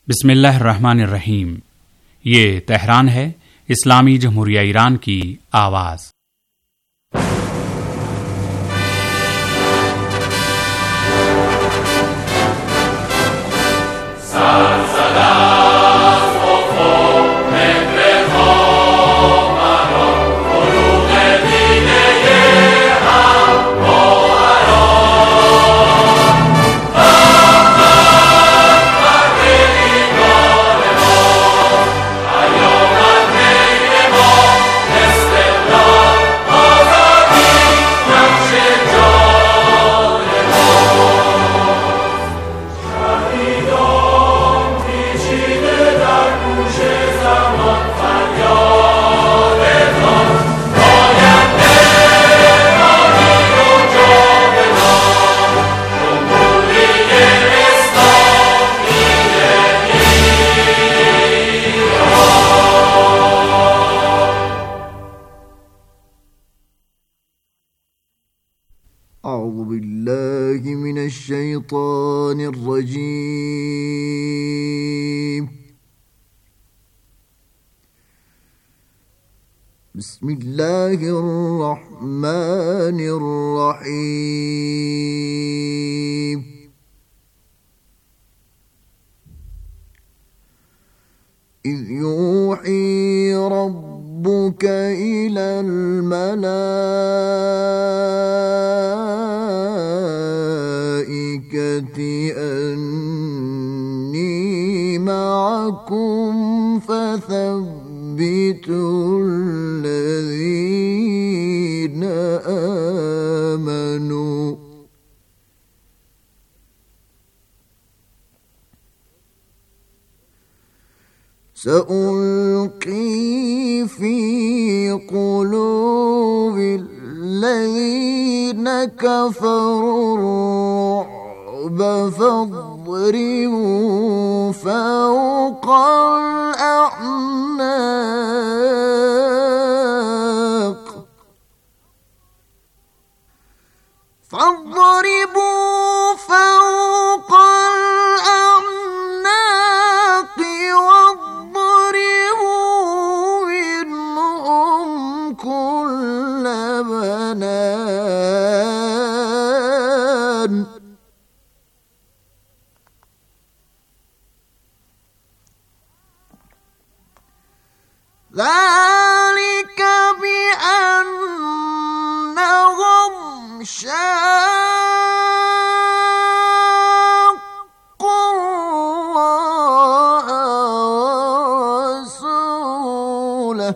बिस्मिल्लाहिर्रहमानिर्रहीम। ये तेहरान है, इस्लामी जमहूरिया ईरान की आवाज़। أعوذ بالله من الشيطان الرجيم. بسم الله الرحمن الرحيم. إذ يوحي ربك إلى الملائكة أني معكم فثبتوا الذين آمنوا. سألقي في قلوب الذين كفروا الرعب فاضربوا فوق الأعناق. فاضربوا فوق الأعناق واضربوا منهم كل بنان. ذلك بأنهم شاقوا الله ورسوله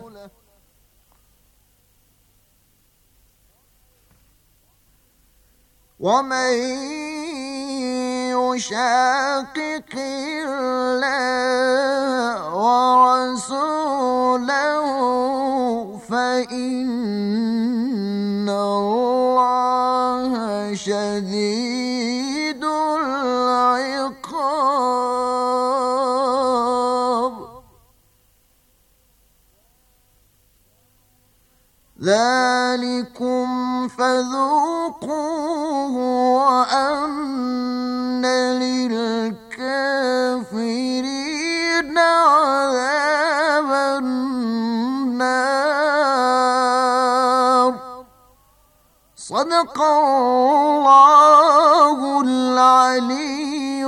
ومن يشاقق الله ورسوله فإن الله شديد العقاب. ذلكم فذوقوه وأن للكافرين عذاب النار. صدق الله العلي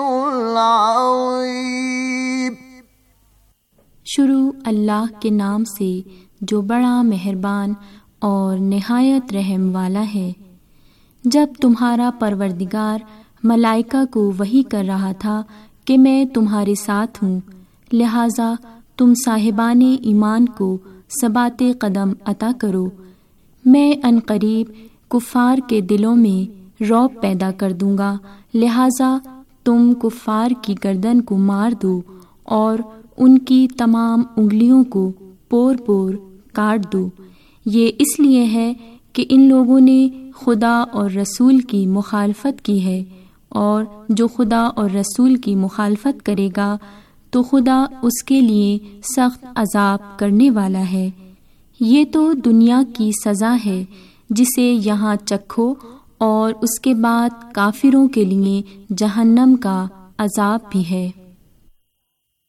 العظيم. शुरू अल्लाह के नाम से जो बड़ा मेहरबान और निहायत रहम वाला है। जब तुम्हारा परवरदिगार मलाइका को वही कर रहा था कि मैं तुम्हारे साथ हूँ, लिहाजा तुम साहिबाने ईमान को सबाते कदम अता करो। मैं अनकरीब कुफ़ार के दिलों में रौब पैदा कर दूँगा, लिहाजा तुम कुफ़ार की गर्दन को मार दो और उनकी तमाम उंगलियों को पोर पोर काट दो। ये इसलिए है कि इन लोगों ने खुदा और रसूल की मुखालफत की है, और जो खुदा और रसूल की मुखालफत करेगा तो खुदा उसके लिए सख्त अजाब करने वाला है। ये तो दुनिया की सज़ा है जिसे यहाँ चखो, और उसके बाद काफिरों के लिए जहन्नम का अजाब भी है।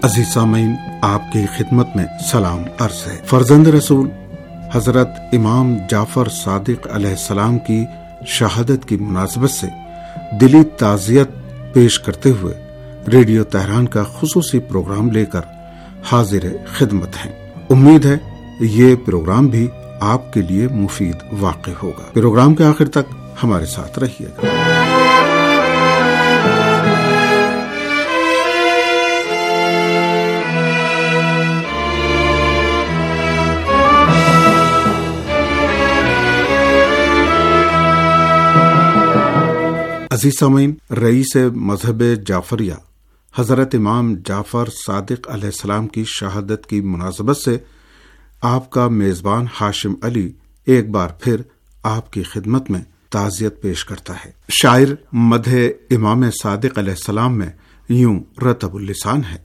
عزیز سامعین، آپ کی خدمت میں سلام عرض ہے۔ فرزند رسول حضرت امام جعفر صادق علیہ السلام کی شہادت کی مناسبت سے دلی تعزیت پیش کرتے ہوئے ریڈیو تہران کا خصوصی پروگرام لے کر حاضر خدمت ہیں۔ امید ہے یہ پروگرام بھی آپ کے لیے مفید واقع ہوگا۔ پروگرام کے آخر تک ہمارے ساتھ رہیے گا۔ عزیز سامعین، رئیس مذہب جعفریہ حضرت امام جعفر صادق علیہ السلام کی شہادت کی مناسبت سے آپ کا میزبان ہاشم علی ایک بار پھر آپ کی خدمت میں تعزیت پیش کرتا ہے۔ شاعر مدح امام صادق علیہ السلام میں یوں رطب اللسان ہے۔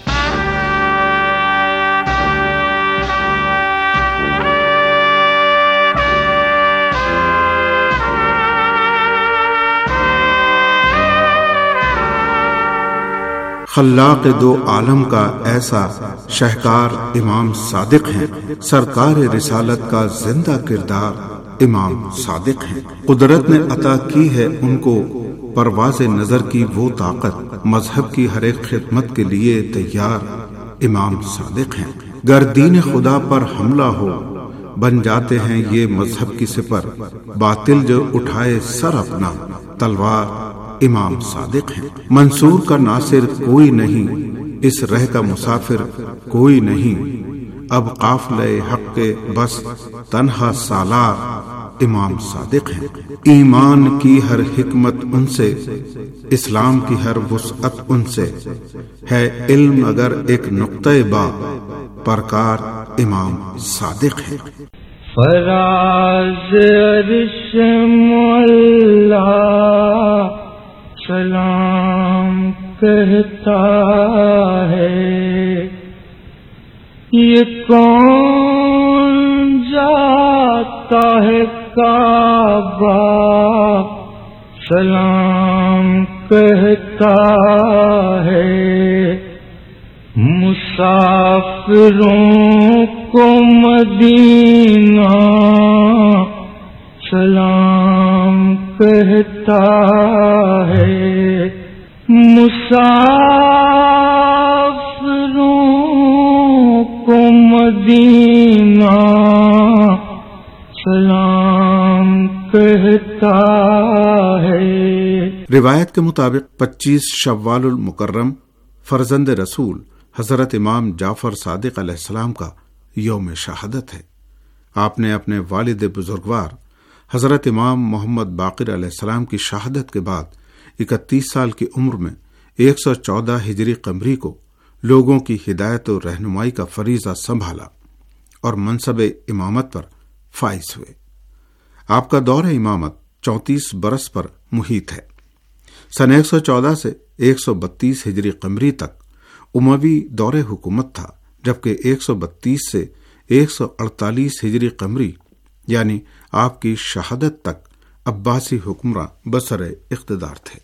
خلاق دو عالم کا ایسا شہکار امام صادق ہیں، سرکار رسالت کا زندہ کردار امام صادق ہیں۔ قدرت نے عطا کی ہے ان کو پرواز نظر کی وہ طاقت، مذہب کی ہر ایک خدمت کے لیے تیار امام صادق ہیں۔ گر دین خدا پر حملہ ہو بن جاتے ہیں یہ مذہب کی سپر، باطل جو اٹھائے سر اپنا تلوار امام صادق ہیں۔ منصور کا ناصر کوئی نہیں، اس رہ کا مسافر کوئی نہیں، اب قافلہ حق کے بس تنہا سالار امام صادق ہیں۔ ایمان کی ہر حکمت ان سے، اسلام کی ہر وسعت ان سے، ہے علم اگر ایک نقطہ با، پرکار امام صادق ہیں۔ فراز عرش مولا سلام کہتا ہے، یہ کون جاتا ہے کعبہ سلام کہتا ہے، مسافروں کو مدینہ سلام کہتا ہے، مسافروں کو مدینہ سلام کہتا ہے۔ روایت کے مطابق 25 شوال المکرم فرزند رسول حضرت امام جعفر صادق علیہ السلام کا یوم شہادت ہے۔ آپ نے اپنے والد بزرگوار حضرت امام محمد باقر علیہ السلام کی شہادت کے بعد 31 سال کی عمر میں 114 ہجری قمری کو لوگوں کی ہدایت و رہنمائی کا فریضہ سنبھالا اور منصب امامت پر فائز ہوئے۔ آپ کا دور امامت 34 برس پر محیط ہے۔ سن 114 سے 132 ہجری قمری تک اموی دور حکومت تھا، جبکہ 132 سے 148 ہجری قمری یعنی آپ کی شہادت تک عباسی حکمراں بسر اقتدار تھے۔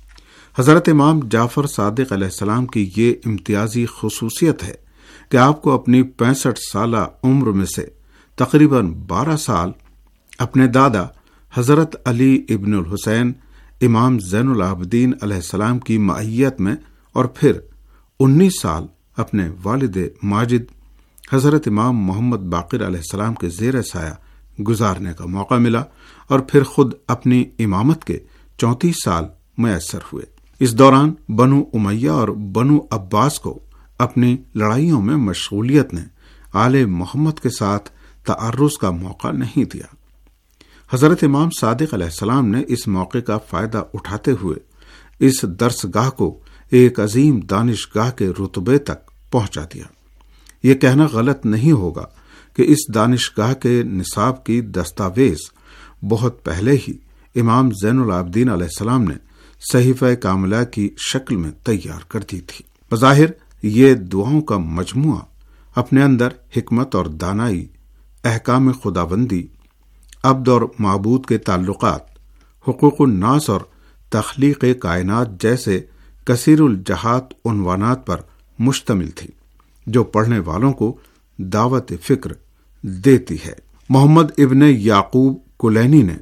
حضرت امام جعفر صادق علیہ السلام کی یہ امتیازی خصوصیت ہے کہ آپ کو اپنی 65 سالہ عمر میں سے تقریباً 12 سال اپنے دادا حضرت علی ابن الحسین امام زین العابدین علیہ السلام کی معیت میں اور پھر 19 سال اپنے والد ماجد حضرت امام محمد باقر علیہ السلام کے زیر سایہ گزارنے کا موقع ملا، اور پھر خود اپنی امامت کے 34 سال میسر ہوئے۔ اس دوران بنو امیہ اور بنو عباس کو اپنی لڑائیوں میں مشغولیت نے آل محمد کے ساتھ تعرض کا موقع نہیں دیا۔ حضرت امام صادق علیہ السلام نے اس موقع کا فائدہ اٹھاتے ہوئے اس درسگاہ کو ایک عظیم دانشگاہ کے رتبے تک پہنچا دیا۔ یہ کہنا غلط نہیں ہوگا کہ اس دانشگاہ کے نصاب کی دستاویز بہت پہلے ہی امام زین العابدین علیہ السلام نے صحیفہ کاملہ کی شکل میں تیار کر دی تھی۔ بظاہر یہ دعاؤں کا مجموعہ اپنے اندر حکمت اور دانائی، احکام خداوندی، عبد اور معبود کے تعلقات، حقوق الناس اور تخلیق کائنات جیسے کثیر الجہات عنوانات پر مشتمل تھی۔ جو پڑھنے والوں کو دعوت فکر دیتی ہے۔ محمد ابن یعقوب کلینی نے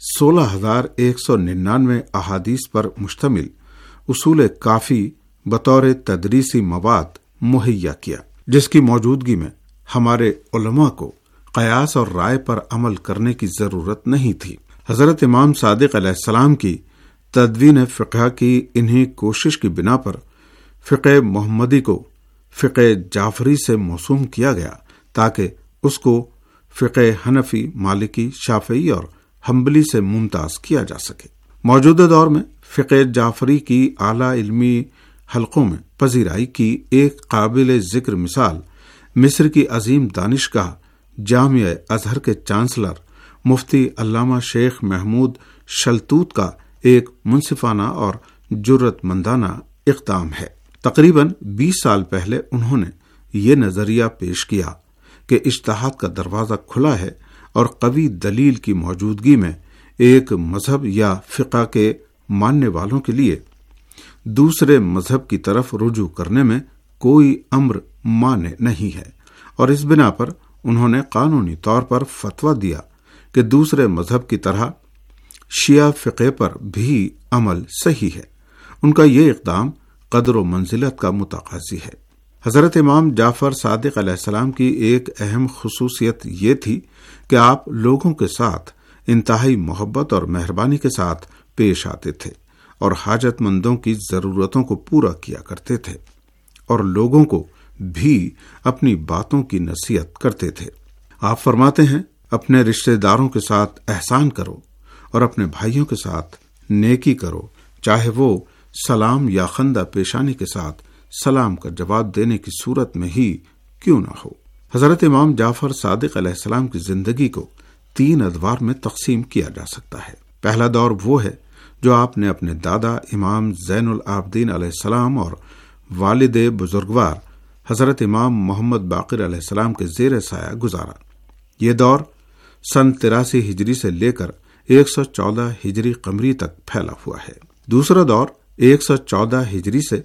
16,199 احادیث پر مشتمل اصول کافی بطور تدریسی مواد مہیا کیا، جس کی موجودگی میں ہمارے علماء کو قیاس اور رائے پر عمل کرنے کی ضرورت نہیں تھی۔ حضرت امام صادق علیہ السلام کی تدوین فقہ کی انہی کوشش کی بنا پر فقہ محمدی کو فقہ جعفری سے موسوم کیا گیا تاکہ اس کو فقہ حنفی، مالکی، شافعی اور حنبلی سے ممتاز کیا جا سکے۔ موجودہ دور میں فقہ جعفری کی اعلیٰ علمی حلقوں میں پذیرائی کی ایک قابل ذکر مثال مصر کی عظیم دانشگاہ جامعہ ازہر کے چانسلر مفتی علامہ شیخ محمود شلتوت کا ایک منصفانہ اور جرأت مندانہ اقدام ہے۔ تقریباً 20 سال پہلے انہوں نے یہ نظریہ پیش کیا کہ اجتہاد کا دروازہ کھلا ہے اور قوی دلیل کی موجودگی میں ایک مذہب یا فقہ کے ماننے والوں کے لیے دوسرے مذہب کی طرف رجوع کرنے میں کوئی امر مانع نہیں ہے، اور اس بنا پر انہوں نے قانونی طور پر فتویٰ دیا کہ دوسرے مذہب کی طرح شیعہ فقہ پر بھی عمل صحیح ہے۔ ان کا یہ اقدام قدر و منزلت کا متقاضی ہے۔ حضرت امام جعفر صادق علیہ السلام کی ایک اہم خصوصیت یہ تھی کہ آپ لوگوں کے ساتھ انتہائی محبت اور مہربانی کے ساتھ پیش آتے تھے اور حاجت مندوں کی ضرورتوں کو پورا کیا کرتے تھے، اور لوگوں کو بھی اپنی باتوں کی نصیحت کرتے تھے۔ آپ فرماتے ہیں، اپنے رشتہ داروں کے ساتھ احسان کرو اور اپنے بھائیوں کے ساتھ نیکی کرو، چاہے وہ سلام یا خندہ پیشانی کے ساتھ سلام کا جواب دینے کی صورت میں ہی کیوں نہ ہو۔ حضرت امام جعفر صادق علیہ السلام کی زندگی کو 3 ادوار میں تقسیم کیا جا سکتا ہے۔ پہلا دور وہ ہے جو آپ نے اپنے دادا امام زین العابدین علیہ السلام اور والد بزرگوار حضرت امام محمد باقر علیہ السلام کے زیر سایہ گزارا۔ یہ دور سن 83 ہجری سے لے کر 114 ہجری قمری تک پھیلا ہوا ہے۔ دوسرا دور 114 ہجری سے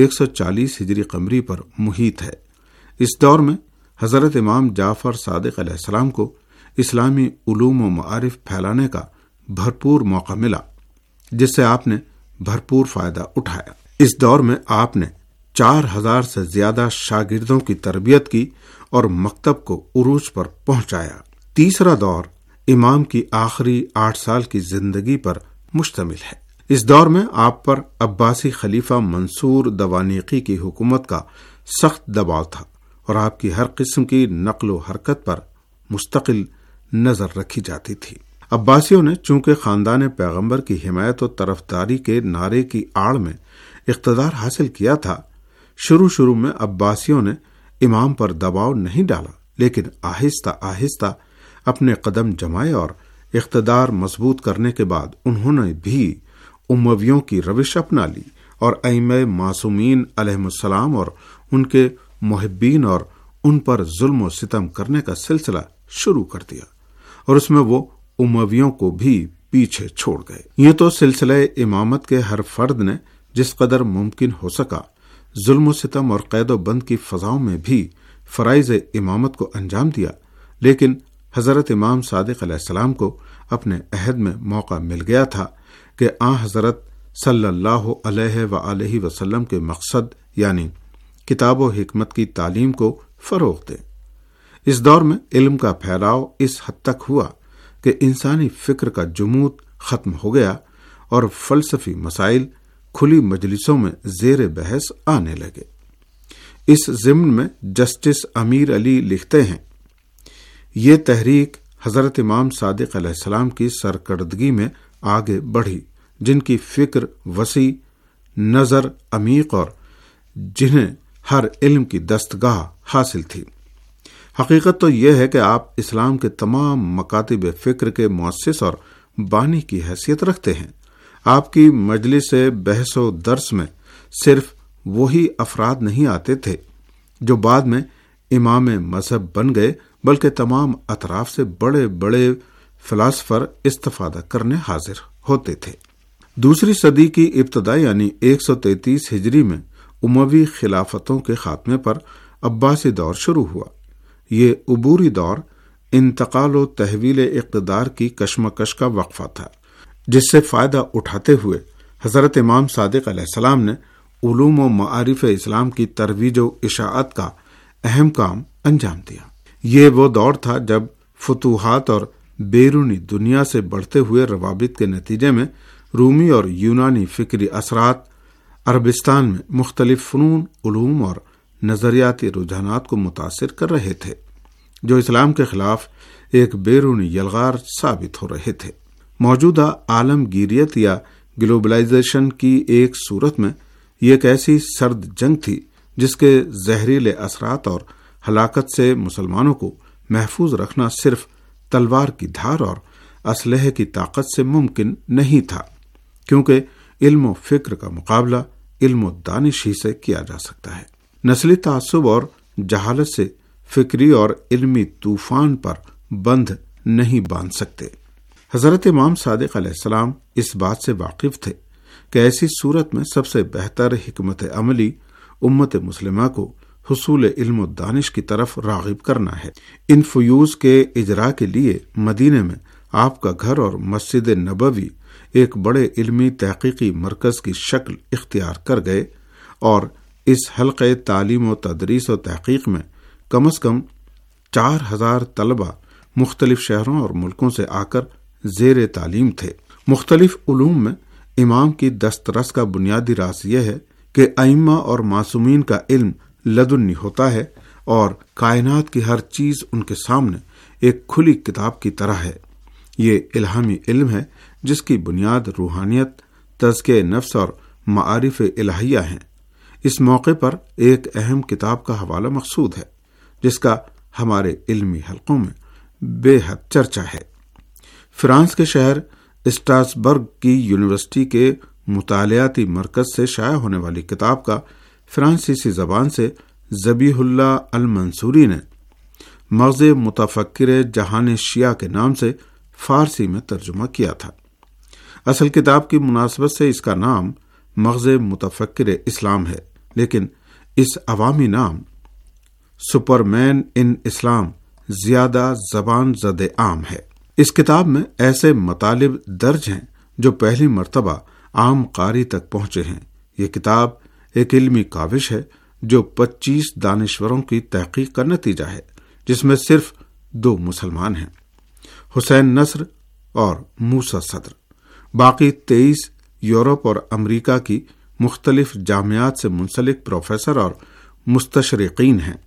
140 ہجری قمری پر محیط ہے۔ اس دور میں حضرت امام جعفر صادق علیہ السلام کو اسلامی علوم و معارف پھیلانے کا بھرپور موقع ملا، جس سے آپ نے بھرپور فائدہ اٹھایا۔ اس دور میں آپ نے 4000 سے زیادہ شاگردوں کی تربیت کی اور مکتب کو عروج پر پہنچایا۔ تیسرا دور امام کی آخری 8 سال کی زندگی پر مشتمل ہے۔ اس دور میں آپ پر عباسی خلیفہ منصور دوانیقی کی حکومت کا سخت دباؤ تھا اور آپ کی ہر قسم کی نقل و حرکت پر مستقل نظر رکھی جاتی تھی۔ عباسیوں نے چونکہ خاندان پیغمبر کی حمایت و طرفداری کے نعرے کی آڑ میں اقتدار حاصل کیا تھا، شروع میں عباسیوں نے امام پر دباؤ نہیں ڈالا، لیکن آہستہ آہستہ اپنے قدم جمائے اور اقتدار مضبوط کرنے کے بعد انہوں نے بھی امویوں کی روش اپنا لی اور ائمہ معصومین علیہم السلام اور ان کے محبین اور ان پر ظلم و ستم کرنے کا سلسلہ شروع کر دیا، اور اس میں وہ امویوں کو بھی پیچھے چھوڑ گئے۔ یہ تو سلسلہ امامت کے ہر فرد نے جس قدر ممکن ہو سکا ظلم و ستم اور قید و بند کی فضاؤں میں بھی فرائض امامت کو انجام دیا، لیکن حضرت امام صادق علیہ السلام کو اپنے عہد میں موقع مل گیا تھا کہ حضرت صلی اللہ علیہ وآلہ وسلم کے مقصد یعنی کتاب و حکمت کی تعلیم کو فروغ دیں۔ اس دور میں علم کا پھیلاؤ اس حد تک ہوا کہ انسانی فکر کا جمود ختم ہو گیا اور فلسفی مسائل کھلی مجلسوں میں زیر بحث آنے لگے۔ اس ضمن میں جسٹس امیر علی لکھتے ہیں، یہ تحریک حضرت امام صادق علیہ السلام کی سرکردگی میں آگے بڑھی، جن کی فکر وسیع، نظر عمیق اور جنہیں ہر علم کی دستگاہ حاصل تھی۔ حقیقت تو یہ ہے کہ آپ اسلام کے تمام مکاتب فکر کے مؤسس اور بانی کی حیثیت رکھتے ہیں۔ آپ کی مجلس بحث و درس میں صرف وہی افراد نہیں آتے تھے جو بعد میں امام مذہب بن گئے، بلکہ تمام اطراف سے بڑے بڑے فلاسفر استفادہ کرنے حاضر ہوتے تھے۔ دوسری صدی کی ابتدا یعنی 133 ہجری میں اموی خلافتوں کے خاتمے پر عباسی دور شروع ہوا۔ یہ عبوری دور انتقال و تحویل اقتدار کی کشمکش کا وقفہ تھا، جس سے فائدہ اٹھاتے ہوئے حضرت امام صادق علیہ السلام نے علوم و معارف اسلام کی ترویج و اشاعت کا اہم کام انجام دیا۔ یہ وہ دور تھا جب فتوحات اور بیرونی دنیا سے بڑھتے ہوئے روابط کے نتیجے میں رومی اور یونانی فکری اثرات عربستان میں مختلف فنون، علوم اور نظریاتی رجحانات کو متاثر کر رہے تھے، جو اسلام کے خلاف ایک بیرونی یلغار ثابت ہو رہے تھے۔ موجودہ عالمگیریت یا گلوبلائزیشن کی ایک صورت میں یہ ایک ایسی سرد جنگ تھی جس کے زہریلے اثرات اور ہلاکت سے مسلمانوں کو محفوظ رکھنا صرف تلوار کی دھار اور اسلحے کی طاقت سے ممکن نہیں تھا، کیونکہ علم و فکر کا مقابلہ علم و دانش ہی سے کیا جا سکتا ہے۔ نسلی تعصب اور جہالت سے فکری اور علمی طوفان پر بند نہیں باندھ سکتے۔ حضرت امام صادق علیہ السلام اس بات سے واقف تھے کہ ایسی صورت میں سب سے بہتر حکمت عملی امت مسلمہ کو حصول علم و دانش کی طرف راغب کرنا ہے۔ ان فیوز کے اجرا کے لیے مدینے میں آپ کا گھر اور مسجد نبوی ایک بڑے علمی تحقیقی مرکز کی شکل اختیار کر گئے، اور اس حلقے تعلیم و تدریس و تحقیق میں کم از کم 4000 طلبہ مختلف شہروں اور ملکوں سے آ کر زیر تعلیم تھے۔ مختلف علوم میں امام کی دسترس کا بنیادی راز یہ ہے کہ ائمہ اور معصومین کا علم لدنی ہوتا ہے، اور کائنات کی ہر چیز ان کے سامنے ایک کھلی کتاب کی طرح ہے۔ یہ الہامی علم ہے جس کی بنیاد روحانیت، تزکیہ نفس اور معارف الہیہ ہیں۔ اس موقع پر ایک اہم کتاب کا حوالہ مقصود ہے جس کا ہمارے علمی حلقوں میں بے حد چرچا ہے۔ فرانس کے شہر اسٹراسبرگ کی یونیورسٹی کے مطالعاتی مرکز سے شائع ہونے والی کتاب کا فرانسیسی زبان سے ذبیح اللہ المنصوری نے مغز متفکر جہان شیعہ کے نام سے فارسی میں ترجمہ کیا تھا۔ اصل کتاب کی مناسبت سے اس کا نام مغز متفکر اسلام ہے، لیکن اس عوامی نام سپرمین ان اسلام زیادہ زبان زد عام ہے۔ اس کتاب میں ایسے مطالب درج ہیں جو پہلی مرتبہ عام قاری تک پہنچے ہیں۔ یہ کتاب ایک علمی کاوش ہے جو 25 دانشوروں کی تحقیق کا نتیجہ ہے، جس میں صرف 2 مسلمان ہیں، حسین نصر اور موسیٰ صدر۔ باقی 23 یورپ اور امریکہ کی مختلف جامعات سے منسلک پروفیسر اور مستشرقین ہیں۔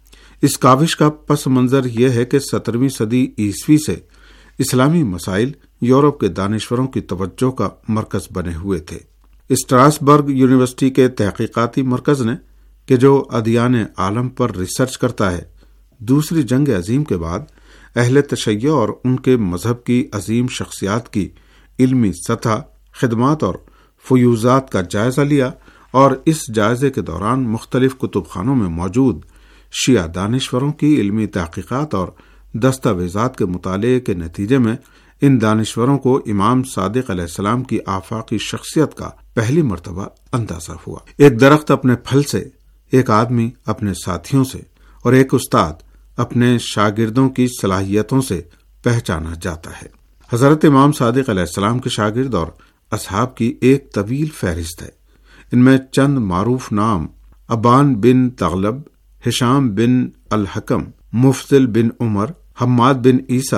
اس کاوش کا پس منظر یہ ہے کہ 17ویں صدی عیسوی سے اسلامی مسائل یورپ کے دانشوروں کی توجہ کا مرکز بنے ہوئے تھے۔ اسٹراسبرگ یونیورسٹی کے تحقیقاتی مرکز نے، کہ جو ادیان عالم پر ریسرچ کرتا ہے، دوسری جنگ عظیم کے بعد اہل تشیع اور ان کے مذہب کی عظیم شخصیات کی علمی سطح، خدمات اور فیوزات کا جائزہ لیا، اور اس جائزے کے دوران مختلف کتب خانوں میں موجود شیعہ دانشوروں کی علمی تحقیقات اور دستاویزات کے مطالعے کے نتیجے میں ان دانشوروں کو امام صادق علیہ السلام کی آفاقی شخصیت کا پہلی مرتبہ اندازہ ہوا۔ ایک درخت اپنے پھل سے، ایک آدمی اپنے ساتھیوں سے، اور ایک استاد اپنے شاگردوں کی صلاحیتوں سے پہچانا جاتا ہے۔ حضرت امام صادق علیہ السلام کے شاگرد اور اصحاب کی ایک طویل فہرست ہے۔ ان میں چند معروف نام ابان بن تغلب، ہشام بن الحکم، مفضل بن عمر، حماد بن عیسیٰ،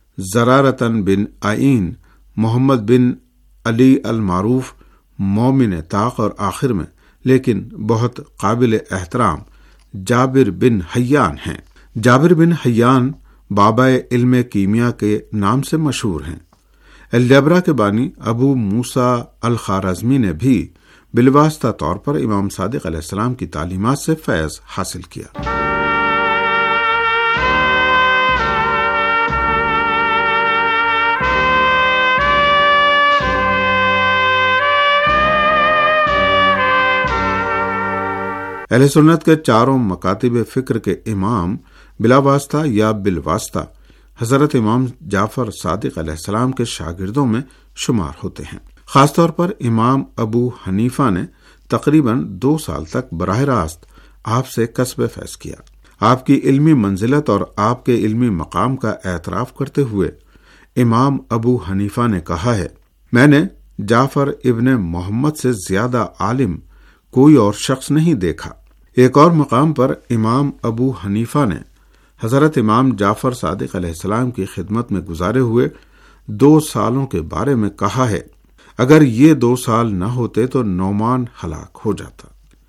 زرارتن بن آئین، محمد بن علی المعروف، مومن طاق، اور آخر میں لیکن بہت قابل احترام جابر بن حیان ہیں۔ جابر بن حیان بابا علم کیمیا کے نام سے مشہور ہیں۔ الجبرا کے بانی ابو موسیٰ الخوارزمی نے بھی بالواسطہ طور پر امام صادق علیہ السلام کی تعلیمات سے فیض حاصل کیا۔ اہل سنت کے چاروں مکاتب فکر کے امام بلا واسطہ یا بالواسطہ حضرت امام جعفر صادق علیہ السلام کے شاگردوں میں شمار ہوتے ہیں۔ خاص طور پر امام ابو حنیفہ نے تقریباً 2 سال تک براہ راست آپ سے کسب فیض کیا۔ آپ کی علمی منزلت اور آپ کے علمی مقام کا اعتراف کرتے ہوئے امام ابو حنیفہ نے کہا ہے، میں نے جعفر ابن محمد سے زیادہ عالم کوئی اور شخص نہیں دیکھا۔ ایک اور مقام پر امام ابو حنیفہ نے حضرت امام جعفر صادق علیہ السلام کی خدمت میں گزارے ہوئے 2 سالوں کے بارے میں کہا ہے، اگر یہ 2 سال نہ ہوتے تو نعمان ہلاک ہو جاتا۔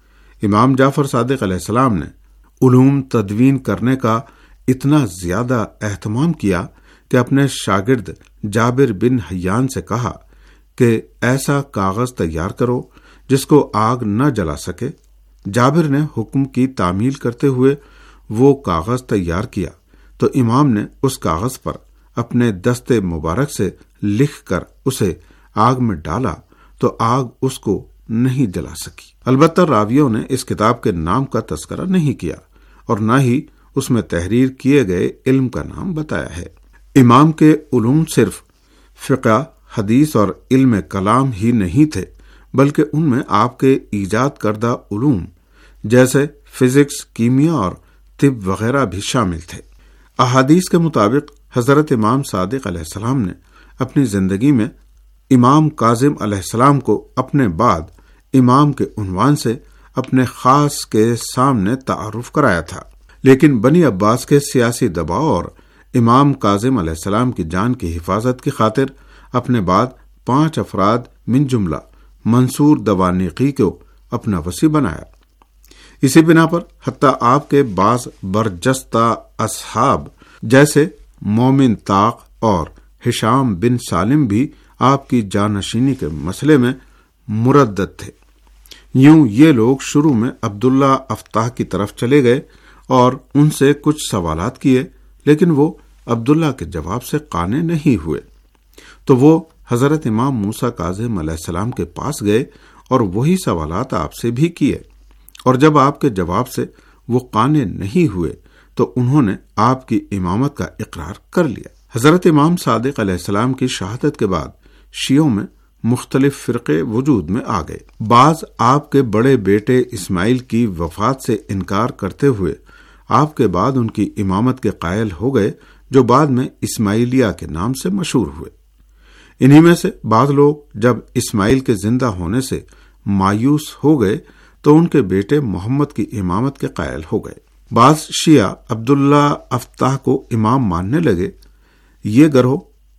امام جعفر صادق علیہ السلام نے علوم تدوین کرنے کا اتنا زیادہ اہتمام کیا کہ اپنے شاگرد جابر بن حیان سے کہا کہ ایسا کاغذ تیار کرو جس کو آگ نہ جلا سکے۔ جابر نے حکم کی تعمیل کرتے ہوئے وہ کاغذ تیار کیا تو امام نے اس کاغذ پر اپنے دست مبارک سے لکھ کر اسے آگ میں ڈالا تو آگ اس کو نہیں جلا سکی۔ البتہ راویوں نے اس کتاب کے نام کا تذکرہ نہیں کیا اور نہ ہی اس میں تحریر کیے گئے علم کا نام بتایا ہے۔ امام کے علوم صرف فقہ، حدیث اور علم کلام ہی نہیں تھے، بلکہ ان میں آپ کے ایجاد کردہ علوم جیسے فزکس، کیمیا اور طب وغیرہ بھی شامل تھے۔ احادیث کے مطابق حضرت امام صادق علیہ السلام نے اپنی زندگی میں امام کاظم علیہ السلام کو اپنے بعد امام کے عنوان سے اپنے خاص کے سامنے تعارف کرایا تھا، لیکن بنی عباس کے سیاسی دباؤ اور امام کاظم علیہ السلام کی جان کی حفاظت کی خاطر اپنے بعد 5 افراد من جملہ منصور دوانیقی کو اپنا وصی بنایا۔ اسی بنا پر حتیٰ آپ کے بعض برجستہ اصحاب جیسے مومن طاق اور ہشام بن سالم بھی آپ کی جانشینی کے مسئلے میں مردد تھے۔ یوں یہ لوگ شروع میں عبداللہ افطاح کی طرف چلے گئے اور ان سے کچھ سوالات کیے، لیکن وہ عبداللہ کے جواب سے قانع نہیں ہوئے، تو وہ حضرت امام موسیٰ کاظم علیہ السلام کے پاس گئے اور وہی سوالات آپ سے بھی کیے، اور جب آپ کے جواب سے وہ قانع نہیں ہوئے تو انہوں نے آپ کی امامت کا اقرار کر لیا۔ حضرت امام صادق علیہ السلام کی شہادت کے بعد شیعوں میں مختلف فرقے وجود میں آ گئے۔ بعض آپ کے بڑے بیٹے اسماعیل کی وفات سے انکار کرتے ہوئے آپ کے بعد ان کی امامت کے قائل ہو گئے، جو بعد میں اسماعیلیہ کے نام سے مشہور ہوئے۔ انہی میں سے بعض لوگ جب اسماعیل کے زندہ ہونے سے مایوس ہو گئے تو ان کے بیٹے محمد کی امامت کے قائل ہو گئے۔ بعض شیعہ عبداللہ افطاح کو امام ماننے لگے۔ یہ گروہ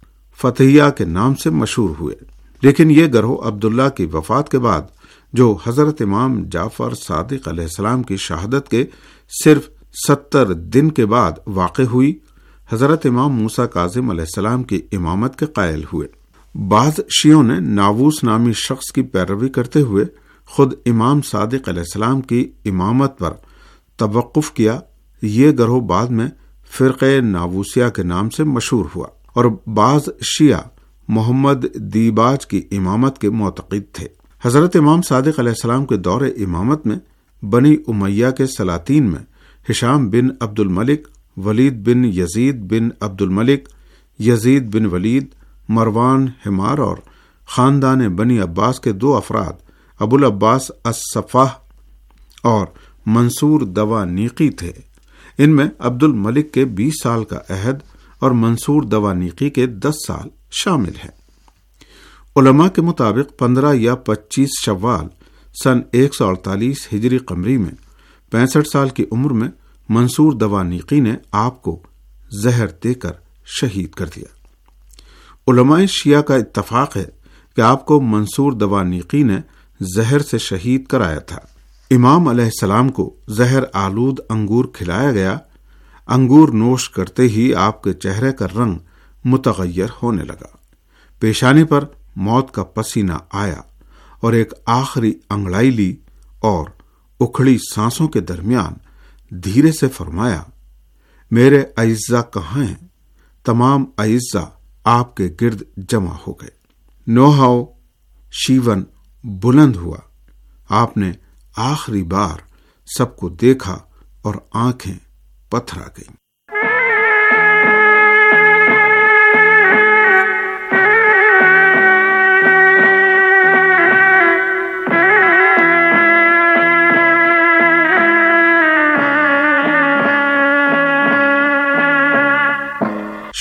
فتحیہ کے نام سے مشہور ہوئے، لیکن یہ گروہ عبداللہ کی وفات کے بعد جو حضرت امام جعفر صادق علیہ السلام کی شہادت کے صرف 70 دن کے بعد واقع ہوئی، حضرت امام موسیٰ کاظم علیہ السلام کی امامت کے قائل ہوئے۔ بعض شیعوں نے ناووس نامی شخص کی پیروی کرتے ہوئے خود امام صادق علیہ السلام کی امامت پر توقف کیا۔ یہ گروہ بعد میں فرقہ ناووسیہ کے نام سے مشہور ہوا، اور بعض شیعہ محمد دیباج کی امامت کے معتقد تھے۔ حضرت امام صادق علیہ السلام کے دور امامت میں بنی امیہ کے سلاطین میں ہشام بن عبد الملک، ولید بن یزید بن عبد الملک، یزید بن ولید، مروان حمار اور خاندان بنی عباس کے 2 افراد ابو العباس الصفاح اور منصور دوانیقی تھے۔ ان میں عبد الملک کے 20 سال کا عہد اور منصور دوانیقی کے 10 سال شامل ہیں۔ علماء کے مطابق 15 یا 25 شوال سن 148 ہجری قمری میں 65 سال کی عمر میں منصور دوانیقی نے آپ کو زہر دے کر شہید کر دیا۔ علماء شیعہ کا اتفاق ہے کہ آپ کو منصور دوانیقی نے زہر سے شہید کرایا تھا۔ امام علیہ السلام کو زہر آلود انگور کھلایا گیا۔ انگور نوش کرتے ہی آپ کے چہرے کا رنگ متغیر ہونے لگا، پیشانی پر موت کا پسینہ آیا اور ایک آخری انگڑائی لی اور اکھڑی سانسوں کے درمیان دھیرے سے فرمایا، میرے اعزا کہاں ہیں؟ تمام اعزا آپ کے گرد جمع ہو گئے۔ نوحاؤ شیون بلند ہوا۔ آپ نے آخری بار سب کو دیکھا اور آنکھیں پتھرا گئیں۔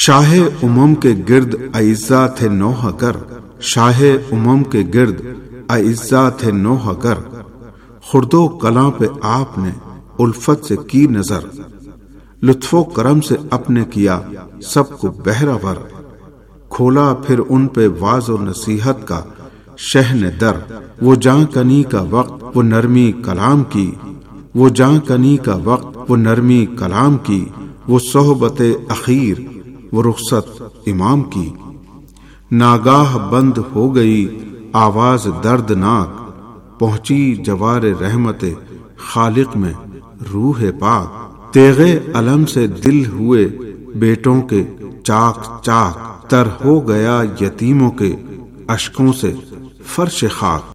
شاہ امم کے گرد اعزا تھے نوح گر، شاہ امم کے گرد اعزا تھے نوح گر، خرد و کلاں پہ آپ نے الفت سے کی نظر، لطف و کرم سے اپنے کیا سب کو بہرور، کھولا پھر ان پہ واز و نصیحت کا شہن در، وہ جاں کنی کا وقت وہ نرمی کلام کی، وہ جاں کنی کا وقت وہ نرمی کلام کی، وہ صحبت اخیر وہ رخصت امام کی، ناگاہ بند ہو گئی آواز دردناک، پہنچی جوار رحمت خالق میں روح پاک، تیغ علم سے دل ہوئے بیٹوں کے چاک چاک، تر ہو گیا یتیموں کے اشکوں سے فرش خاک۔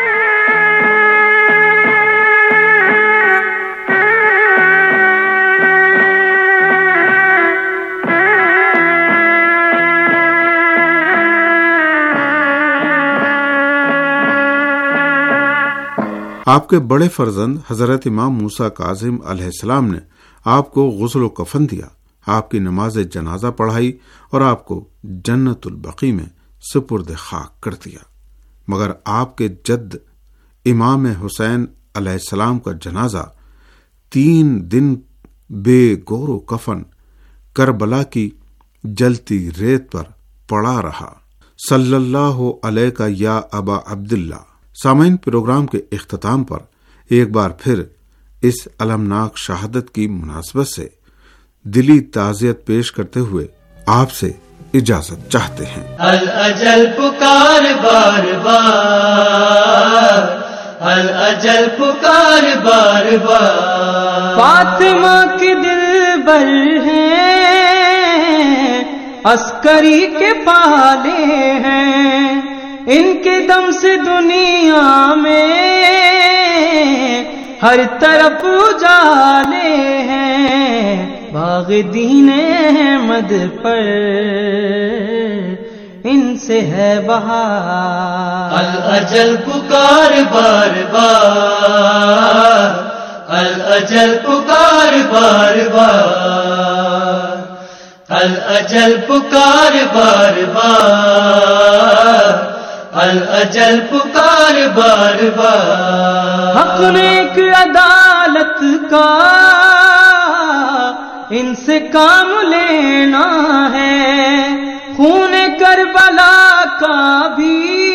آپ کے بڑے فرزند حضرت امام موسیٰ کاظم علیہ السلام نے آپ کو غسل و کفن دیا، آپ کی نماز جنازہ پڑھائی اور آپ کو جنت البقیع میں سپرد خاک کر دیا، مگر آپ کے جد امام حسین علیہ السلام کا جنازہ 3 دن بے گور و کفن کربلا کی جلتی ریت پر پڑا رہا۔ صلی اللہ علیہ کا یا ابا عبداللہ۔ سامعین، پروگرام کے اختتام پر ایک بار پھر اس المناک شہادت کی مناسبت سے دلی تعزیت پیش کرتے ہوئے آپ سے اجازت چاہتے ہیں۔ الاجل پکار بار بار، الاجل پکار بار بار، فاطمہ کے دل بر ہیں، عسکری کے پالے ہیں، ان کے دم سے دنیا میں ہر طرف اجالے ہیں، باغ دین احمد پر ان سے ہے بہار۔ الاجل پکار بار بار، الاجل پکار بار بار، الاجل پکار بار بار، الاجل پکار بار بار۔ حق نیک عدالت کا ان سے کام لینا ہے، خون کربلا کا بھی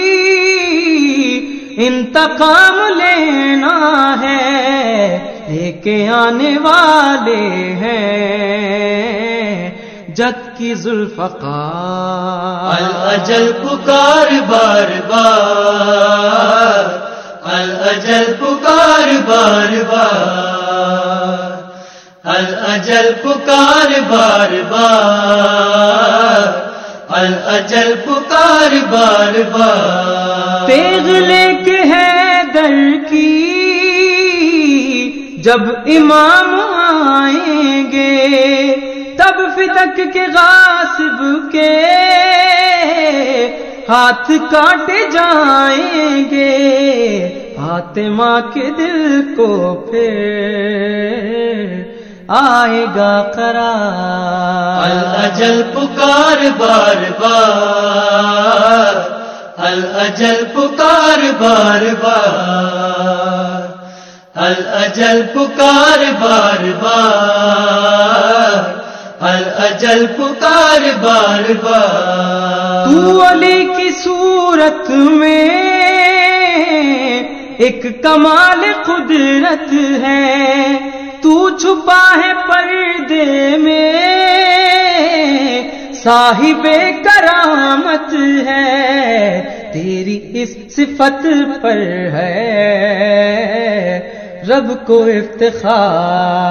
انتقام لینا ہے، لے کے آنے والے ہیں جگ کی ذوالفقار۔ الاجل پکار بار بار، الاجل پکار بار بار، الاجل پکار بار بار، الاجل پکار بار بار۔ تیغ لے کے حیدر کی جب امام آئیں گے، تب فتک کے غاصب کے ہاتھ کاٹے جائیں گے، فاطمہ کے دل کو پھر آئے گا قرار۔ الاجل پکار بار بار، الاجل پکار بار بار، الاجل پکار بار بار، الاجل پکار بار بار۔ تو علی کی صورت میں ایک کمال قدرت ہے، تو چھپا ہے پردے میں صاحب کرامت ہے، تیری اس صفت پر ہے رب کو افتخار۔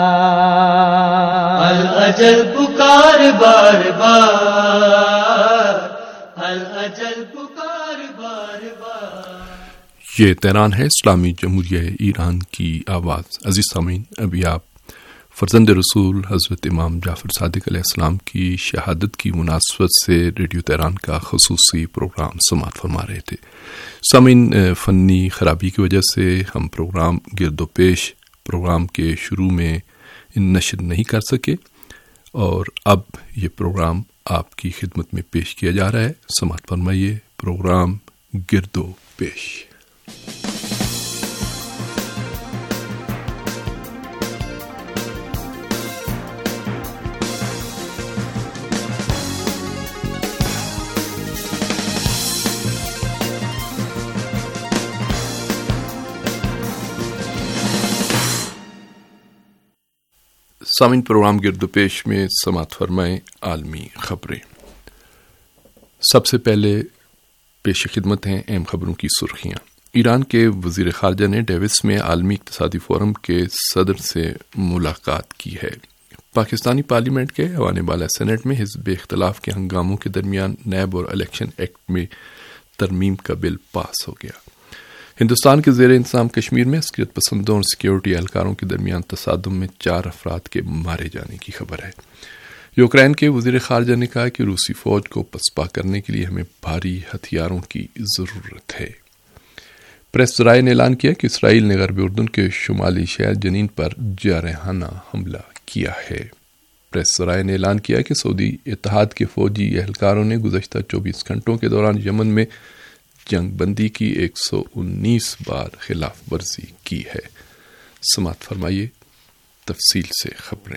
الاجل پکار بار بار، الاجل پکار بار بار۔ یہ تہران ہے اسلامی جمہوریہ ایران کی آواز۔ عزیز سامعین، ابھی آپ فرزند رسول حضرت امام جعفر صادق علیہ السلام کی شہادت کی مناسبت سے ریڈیو تہران کا خصوصی پروگرام سماعت فرما رہے تھے۔ سامعین، فنی خرابی کی وجہ سے ہم پروگرام گرد و پیش پروگرام کے شروع میں نشر نہیں کر سکے، اور اب یہ پروگرام آپ کی خدمت میں پیش کیا جا رہا ہے۔ سماعت فرمائیے پروگرام گرد و پیش۔ سامعین، پروگرام گرد و پیش میں سماعت فرمائیں عالمی خبریں۔ سب سے پہلے پیش خدمت ہیں اہم خبروں کی سرخیاں۔ ایران کے وزیر خارجہ نے ڈیوس میں عالمی اقتصادی فورم کے صدر سے ملاقات کی ہے۔ پاکستانی پارلیمنٹ کے ایوان بالا سینٹ میں حزب اختلاف کے ہنگاموں کے درمیان نیب اور الیکشن ایکٹ میں ترمیم کا بل پاس ہو گیا۔ ہندوستان کے زیر انتظام کشمیر میں عسکریت پسندوں اور سیکیورٹی اہلکاروں کے درمیان تصادم میں 4 افراد کے مارے جانے کی خبر ہے۔ یوکرین کے وزیر خارجہ نے کہا کہ روسی فوج کو پسپا کرنے کے لیے ہمیں بھاری ہتھیاروں کی ضرورت ہے۔ پریس ذرائع نے اعلان کیا کہ اسرائیل نے غربی اردن کے شمالی شہر جنین پر جارحانہ حملہ کیا ہے۔ پریس ذرائع نے اعلان کیا کہ سعودی اتحاد کے فوجی اہلکاروں نے گزشتہ 24 گھنٹوں کے دوران یمن میں جنگ بندی کی 119 بار خلاف ورزی کی ہے۔ سماعت فرمائیے تفصیل سے خبریں۔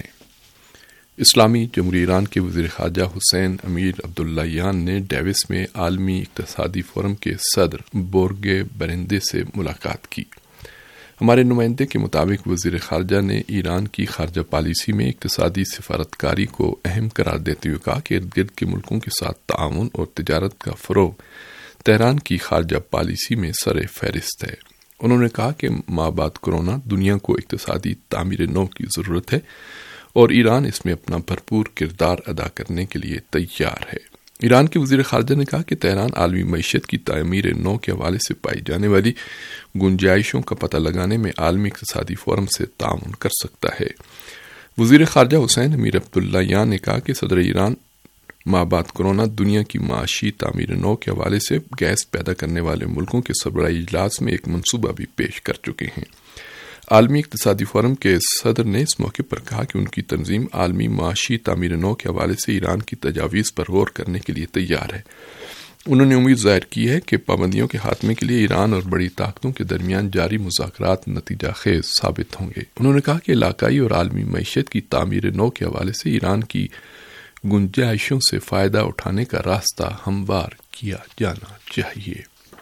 اسلامی جمہوریہ ایران کے وزیر خارجہ حسین امیر عبداللہیان نے ڈیوس میں عالمی اقتصادی فورم کے صدر بورگے برندے سے ملاقات کی۔ ہمارے نمائندے کے مطابق وزیر خارجہ نے ایران کی خارجہ پالیسی میں اقتصادی سفارتکاری کو اہم قرار دیتے ہوئے کہا کہ ارد گرد کے ملکوں کے ساتھ تعاون اور تجارت کا فروغ تہران کی خارجہ پالیسی میں سر فہرست ہے۔ انہوں نے کہا کہ مابعد کورونا دنیا کو اقتصادی تعمیر نو کی ضرورت ہے اور ایران اس میں اپنا بھرپور کردار ادا کرنے کے لیے تیار ہے۔ ایران کے وزیر خارجہ نے کہا کہ تہران عالمی معیشت کی تعمیر نو کے حوالے سے پائی جانے والی گنجائشوں کا پتہ لگانے میں عالمی اقتصادی فورم سے تعاون کر سکتا ہے۔ وزیر خارجہ حسین امیر عبداللہیان نے کہا کہ صدر ایران مابعد کورونا دنیا کی معاشی تعمیر نو کے حوالے سے گیس پیدا کرنے والے ملکوں کے سربراہی اجلاس میں ایک منصوبہ بھی پیش کر چکے ہیں۔ عالمی اقتصادی فورم کے صدر نے اس موقع پر کہا کہ ان کی تنظیم عالمی معاشی تعمیر نو کے حوالے سے ایران کی تجاویز پر غور کرنے کے لیے تیار ہے۔ انہوں نے امید ظاہر کی ہے کہ پابندیوں کے خاتمے کے لیے ایران اور بڑی طاقتوں کے درمیان جاری مذاکرات نتیجہ خیز ثابت ہوں گے۔ انہوں نے کہا کہ علاقائی اور عالمی معیشت کی تعمیر نو کے حوالے سے ایران کی گنجائشوں سے فائدہ اٹھانے کا راستہ ہموار کیا جانا چاہیے۔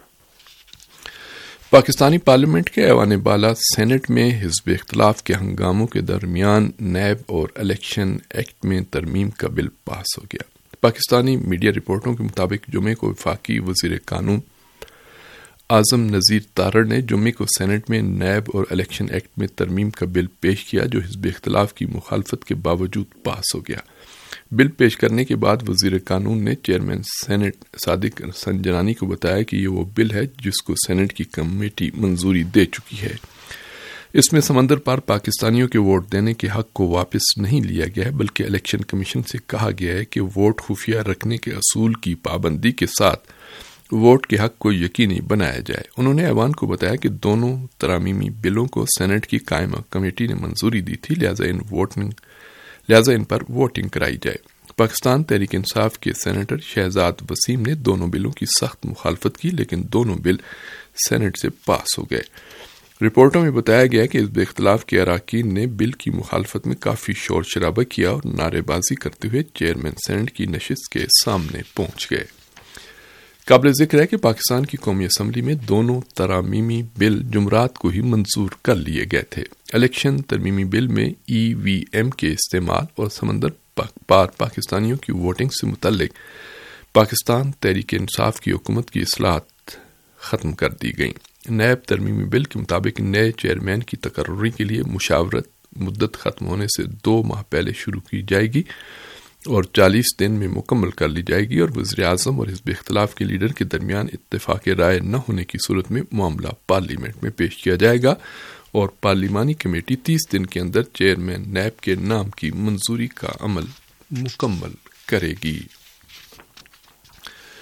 پاکستانی پارلیمنٹ کے ایوان بالا سینٹ میں حزب اختلاف کے ہنگاموں کے درمیان نیب اور الیکشن ایکٹ میں ترمیم کا بل پاس ہو گیا۔ پاکستانی میڈیا رپورٹوں کے مطابق جمعے کو وفاقی وزیر قانون اعظم نذیر تارڑ نے جمعے کو سینٹ میں نیب اور الیکشن ایکٹ میں ترمیم کا بل پیش کیا جو حزب اختلاف کی مخالفت کے باوجود پاس ہو گیا۔ بل پیش کرنے کے بعد وزیر قانون نے چیئرمین سینٹ صادق سنجرانی کو بتایا کہ یہ وہ بل ہے جس کو سینٹ کی کمیٹی منظوری دے چکی ہے۔ اس میں سمندر پار پاکستانیوں کے ووٹ دینے کے حق کو واپس نہیں لیا گیا ہے بلکہ الیکشن کمیشن سے کہا گیا ہے کہ ووٹ خفیہ رکھنے کے اصول کی پابندی کے ساتھ ووٹ کے حق کو یقینی بنایا جائے۔ انہوں نے ایوان کو بتایا کہ دونوں ترمیمی بلوں کو سینٹ کی قائمہ کمیٹی نے منظوری دی تھی، لہذا ان پر ووٹنگ کرائی جائے۔ پاکستان تحریک انصاف کے سینیٹر شہزاد وسیم نے دونوں بلوں کی سخت مخالفت کی لیکن دونوں بل سینٹ سے پاس ہو گئے۔ رپورٹوں میں بتایا گیا کہ حزب اختلاف کے اراکین نے بل کی مخالفت میں کافی شور شرابہ کیا اور نعرے بازی کرتے ہوئے چیئرمین سینٹ کی نشست کے سامنے پہنچ گئے۔ قابل ذکر ہے کہ پاکستان کی قومی اسمبلی میں دونوں ترمیمی بل جمعرات کو ہی منظور کر لیے گئے تھے۔ الیکشن ترمیمی بل میں EVM کے استعمال اور سمندر پار پاکستانیوں کی ووٹنگ سے متعلق پاکستان تحریک انصاف کی حکومت کی اصلاحات ختم کر دی گئیں۔ نیب ترمیمی بل کے مطابق نئے چیئرمین کی تقرری کے لیے مشاورت مدت ختم ہونے سے 2 ماہ پہلے شروع کی جائے گی اور 40 دن میں مکمل کر لی جائے گی اور وزیر اعظم اور حزب اختلاف کے لیڈر کے درمیان اتفاق رائے نہ ہونے کی صورت میں معاملہ پارلیمنٹ میں پیش کیا جائے گا اور پارلیمانی کمیٹی 30 دن کے اندر چیئرمین نیب کے نام کی منظوری کا عمل مکمل کرے گی۔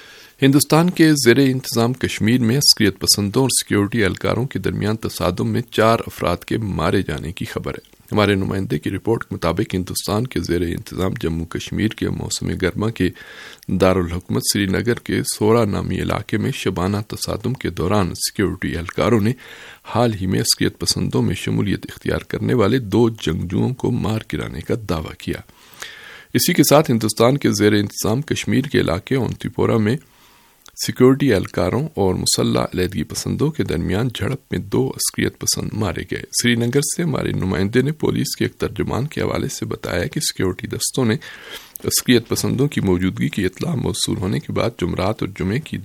ہندوستان کے زیر انتظام کشمیر میں عسکریت پسندوں اور سیکیورٹی اہلکاروں کے درمیان تصادم میں 4 افراد کے مارے جانے کی خبر ہے۔ ہمارے نمائندے کی رپورٹ کے مطابق ہندوستان کے زیر انتظام جموں کشمیر کے موسم گرما کے دارالحکومت سری نگر کے سورا نامی علاقے میں شبانہ تصادم کے دوران سیکیورٹی اہلکاروں نے حال ہی میں عسکریت پسندوں میں شمولیت اختیار کرنے والے 2 جنگجوؤں کو مار گرانے کا دعویٰ کیا۔ اسی کے ساتھ ہندوستان کے زیر انتظام کشمیر کے علاقے اونتی پورہ میں سیکیورٹی اہلکاروں اور مسلح علیحدگی پسندوں کے درمیان جھڑپ میں 2 عسکریت پسند مارے گئے۔ سری نگر سے ہمارے نمائندے نے پولیس کے ایک ترجمان کے حوالے سے بتایا کہ سیکیورٹی دستوں نے عسکریت پسندوں کی موجودگی کی اطلاع موصول ہونے کے بعد جمعرات اور جمعے کی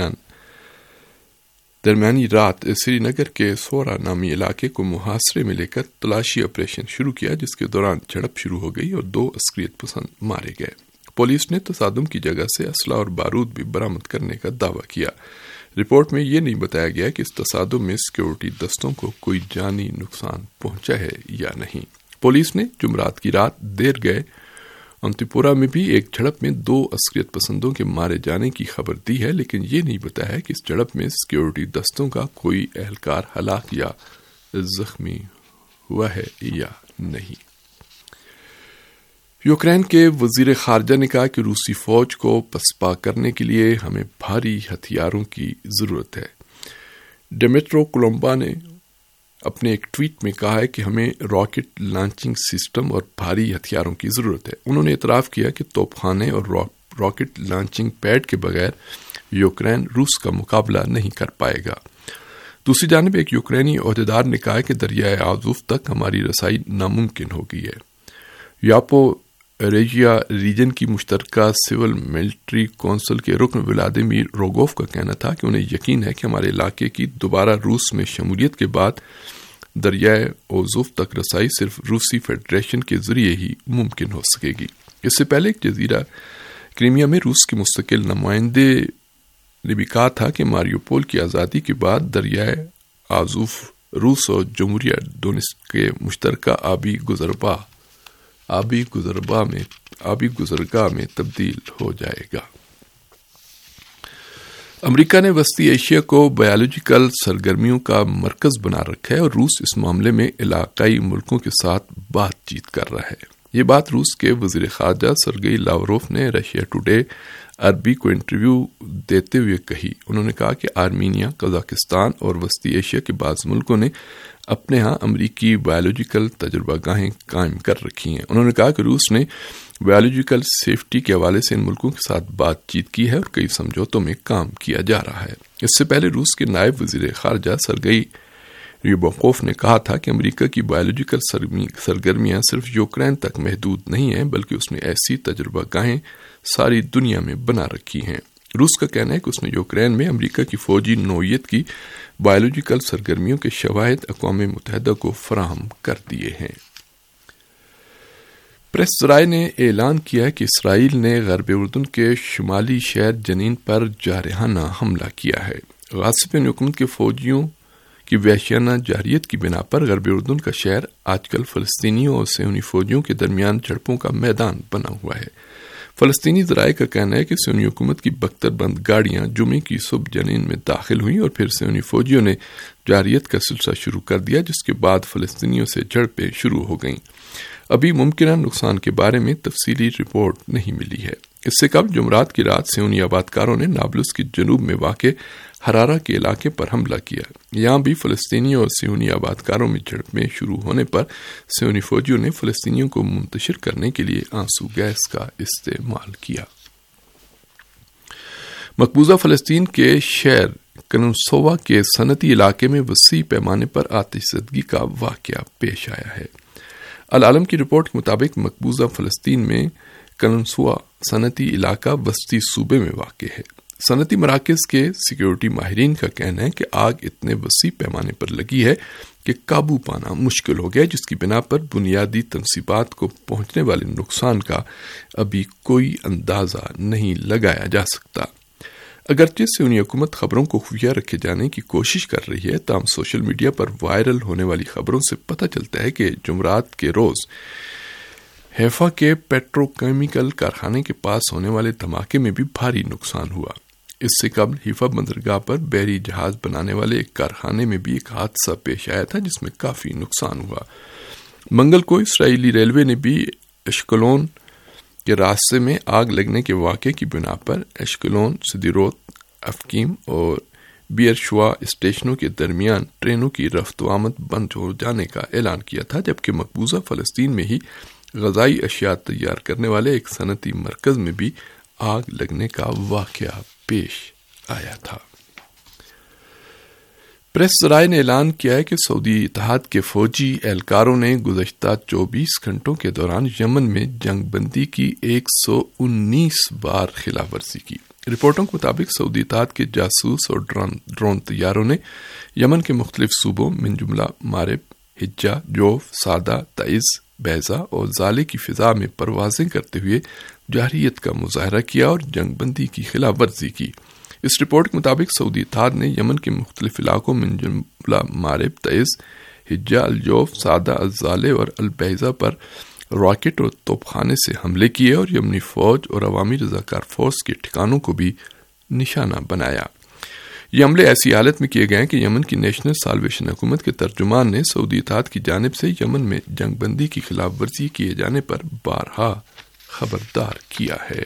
درمیانی رات سری نگر کے سورا نامی علاقے کو محاصرے میں لے کر تلاشی آپریشن شروع کیا، جس کے دوران جھڑپ شروع ہو گئی اور 2 عسکریت پسند مارے گئے۔ پولیس نے تصادم کی جگہ سے اسلحہ اور بارود بھی برآمد کرنے کا دعویٰ کیا۔ رپورٹ میں یہ نہیں بتایا گیا کہ اس تصادم میں سیکیورٹی دستوں کو کوئی جانی نقصان پہنچا ہے یا نہیں۔ پولیس نے جمعرات کی رات دیر گئے اونتی پورہ میں بھی ایک جھڑپ میں 2 عسکریت پسندوں کے مارے جانے کی خبر دی ہے، لیکن یہ نہیں بتایا کہ اس جھڑپ میں سیکیورٹی دستوں کا کوئی اہلکار ہلاک یا زخمی ہوا ہے یا نہیں۔ یوکرین کے وزیر خارجہ نے کہا کہ روسی فوج کو پسپا کرنے کے لیے ہمیں بھاری ہتھیاروں کی ضرورت ہے۔ ڈیمیٹرو کولومبا نے اپنے ایک ٹویٹ میں کہا ہے کہ ہمیں راکٹ لانچنگ سسٹم اور بھاری ہتھیاروں کی ضرورت ہے۔ انہوں نے اعتراف کیا کہ توپ خانے اور راکٹ لانچنگ پیڈ کے بغیر یوکرین روس کا مقابلہ نہیں کر پائے گا۔ دوسری جانب ایک یوکرینی عہدیدار نے کہا کہ دریائے آزوف تک ہماری رسائی ناممکن ہو گئی ہے۔ یاپو ریجیا ریجن کی مشترکہ سول ملٹری کونسل کے رکن ولادیمیر روگوف کا کہنا تھا کہ انہیں یقین ہے کہ ہمارے علاقے کی دوبارہ روس میں شمولیت کے بعد دریائے اوزوف تک رسائی صرف روسی فیڈریشن کے ذریعے ہی ممکن ہو سکے گی۔ اس سے پہلے ایک جزیرہ کریمیا میں روس کے مستقل نمائندے نے بھی کہا تھا کہ ماریوپول کی آزادی کے بعد دریائے آزوف روس اور جمہوریہ ڈونیٹسک کے مشترکہ آبی گزرگاہ میں تبدیل ہو جائے گا۔ امریکہ نے وسطی ایشیا کو بایولوجیکل سرگرمیوں کا مرکز بنا رکھا ہے اور روس اس معاملے میں علاقائی ملکوں کے ساتھ بات چیت کر رہا ہے۔ یہ بات روس کے وزیر خارجہ سرگئی لاوروف نے رشیا ٹوڈے عربی کو انٹرویو دیتے ہوئے کہی۔ انہوں نے کہا کہ آرمینیا، قزاقستان اور وسطی ایشیا کے بعض ملکوں نے اپنے ہاں امریکی بایولوجیکل تجربہ گاہیں قائم کر رکھی ہیں۔ انہوں نے کہا کہ روس نے بایولوجیکل سیفٹی کے حوالے سے ان ملکوں کے ساتھ بات چیت کی ہے اور کئی سمجھوتوں میں کام کیا جا رہا ہے۔ اس سے پہلے روس کے نائب وزیر خارجہ سرگئی ریباکوف نے کہا تھا کہ امریکہ کی بایولوجیکل سرگرمیاں صرف یوکرین تک محدود نہیں ہیں، بلکہ اس نے ایسی تجربہ گاہیں ساری دنیا میں بنا رکھی ہیں۔ روس کا کہنا ہے کہ اس نے یوکرین میں امریکہ کی فوجی نوعیت کی بایولوجیکل سرگرمیوں کے شواہد اقوام متحدہ کو فراہم کر دیے ہیں۔ پریس ذرائع نے اعلان کیا کہ اسرائیل نے غرب اردن کے شمالی شہر جنین پر جارحانہ حملہ کیا ہے۔ غاصبین حکومت کے فوجیوں کی وحشیانہ جارحیت کی بنا پر غرب اردن کا شہر آج کل فلسطینیوں اور صہیونی فوجیوں کے درمیان جھڑپوں کا میدان بنا ہوا ہے۔ فلسطینی ذرائع کا کہنا ہے کہ صہیونی حکومت کی بختر بند گاڑیاں جمعے کی صبح جنین میں داخل ہوئیں اور پھر صہیونی فوجیوں نے جارحیت کا سلسلہ شروع کر دیا، جس کے بعد فلسطینیوں سے جھڑپیں شروع ہو گئیں۔ ابھی ممکنہ نقصان کے بارے میں تفصیلی رپورٹ نہیں ملی ہے۔ اس سے قبل جمعرات کی رات صہیونی آبادکاروں نے نابلس کے جنوب میں واقع حرارہ کے علاقے پر حملہ کیا۔ یہاں بھی فلسطینی اور صہیونی آبادکاروں میں جھڑپیں شروع ہونے پر صہیونی فوجیوں نے فلسطینیوں کو منتشر کرنے کے لیے آنسو گیس کا استعمال کیا۔ مقبوضہ فلسطین کے شہر کننسووا کے صنعتی علاقے میں وسیع پیمانے پر آتش زدگی کا واقعہ پیش آیا ہے۔ العالم کی رپورٹ کے مطابق مقبوضہ فلسطین میں کننسووا صنعتی علاقہ وسطی صوبے میں واقع ہے۔ صنعتی مراکز کے سیکیورٹی ماہرین کا کہنا ہے کہ آگ اتنے وسیع پیمانے پر لگی ہے کہ قابو پانا مشکل ہو گیا، جس کی بنا پر بنیادی تنصیبات کو پہنچنے والے نقصان کا ابھی کوئی اندازہ نہیں لگایا جا سکتا۔ اگرچہ صہیونی حکومت خبروں کو خفیہ رکھے جانے کی کوشش کر رہی ہے، تاہم سوشل میڈیا پر وائرل ہونے والی خبروں سے پتہ چلتا ہے کہ جمعرات کے روز حیفا کے پیٹرو کیمیکل کارخانے کے پاس ہونے والے دھماکے میں بھی بھاری نقصان ہوا۔ اس سے قبل حیفا بندرگاہ پر بحری جہاز بنانے والے ایک کارخانے میں بھی ایک حادثہ پیش آیا تھا جس میں کافی نقصان ہوا۔ منگل کو اسرائیلی ریلوے نے بھی اشکلون کے راستے میں آگ لگنے کے واقعے کی بنا پر اشکلون، سدیروت، افکیم اور بیئر شوا اسٹیشنوں کے درمیان ٹرینوں کی رفت و آمد بند ہو جانے کا اعلان کیا تھا، جبکہ مقبوضہ فلسطین میں ہی غذائی اشیاء تیار کرنے والے ایک صنعتی مرکز میں بھی آگ لگنے کا واقعہ پیش آیا تھا۔ پریس ذرائع نے اعلان کیا ہے کہ سعودی اتحاد کے فوجی اہلکاروں نے گزشتہ 24 گھنٹوں کے دوران یمن میں جنگ بندی کی 119 بار خلاف ورزی کی۔ رپورٹوں کے مطابق سعودی اتحاد کے جاسوس اور ڈرون طیاروں نے یمن کے مختلف صوبوں من جملہ مارب، حجہ، جوف، سعدہ، تعز، بیضا اور زالے کی فضا میں پروازیں کرتے ہوئے جارحیت کا مظاہرہ کیا اور جنگ بندی کی خلاف ورزی کی۔ اس رپورٹ کے مطابق سعودی اتحاد نے یمن کے مختلف علاقوں من جملہ مارب، تعز، حجہ، الجوف، سعدہ، الزالے اور البیضا پر راکٹ اور توپ خانے سے حملے کیے اور یمنی فوج اور عوامی رضاکار فورس کے ٹھکانوں کو بھی نشانہ بنایا۔ یہ حملے ایسی حالت میں کیے گئے کہ یمن کی نیشنل سالویشن حکومت کے ترجمان نے سعودی اتحاد کی جانب سے یمن میں جنگ بندی کی خلاف ورزی کیے جانے پر بارہا خبردار کیا ہے۔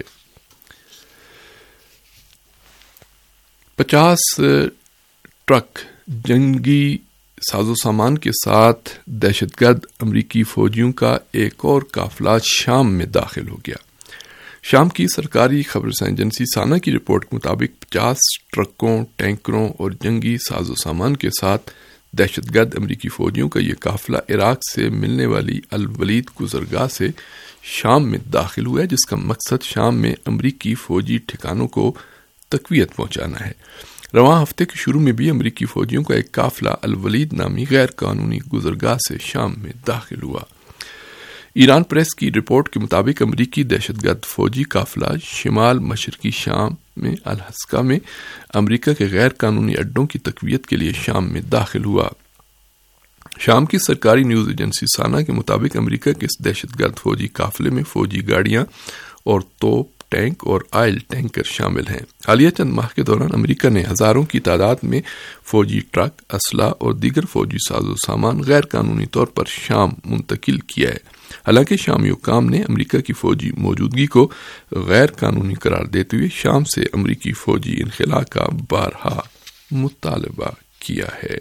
50 ٹرک جنگی ساز و سامان کے ساتھ دہشت گرد امریکی فوجیوں کا ایک اور قافلہ شام میں داخل ہو گیا۔ شام کی سرکاری خبر رساں ایجنسی سانا کی رپورٹ کے مطابق 50 ٹرکوں، ٹینکروں اور جنگی ساز و سامان کے ساتھ دہشت گرد امریکی فوجیوں کا یہ قافلہ عراق سے ملنے والی الولید گزرگاہ سے شام میں داخل ہوا ہے، جس کا مقصد شام میں امریکی فوجی ٹھکانوں کو تقویت پہنچانا ہے۔ رواں ہفتے کے شروع میں بھی امریکی فوجیوں کا ایک قافلہ الولید نامی غیر قانونی گزرگاہ سے شام میں داخل ہوا۔ ایران پریس کی رپورٹ کے مطابق امریکی دہشت گرد فوجی قافلہ شمال مشرقی شام میں الحسکہ میں امریکہ کے غیر قانونی اڈوں کی تقویت کے لیے شام میں داخل ہوا۔ شام کی سرکاری نیوز ایجنسی سانا کے مطابق امریکہ کے اس دہشت گرد فوجی قافلے میں فوجی گاڑیاں اور توپ، ٹینک اور آئل ٹینکر شامل ہیں۔ حالیہ چند ماہ کے دوران امریکہ نے ہزاروں کی تعداد میں فوجی ٹرک، اسلحہ اور دیگر فوجی ساز و سامان غیر قانونی طور پر شام منتقل کیا ہے۔ حالانکہ شامی حکام نے امریکہ کی فوجی موجودگی کو غیر قانونی قرار دیتے ہوئے شام سے امریکی فوجی انخلاء کا بارہا مطالبہ کیا ہے۔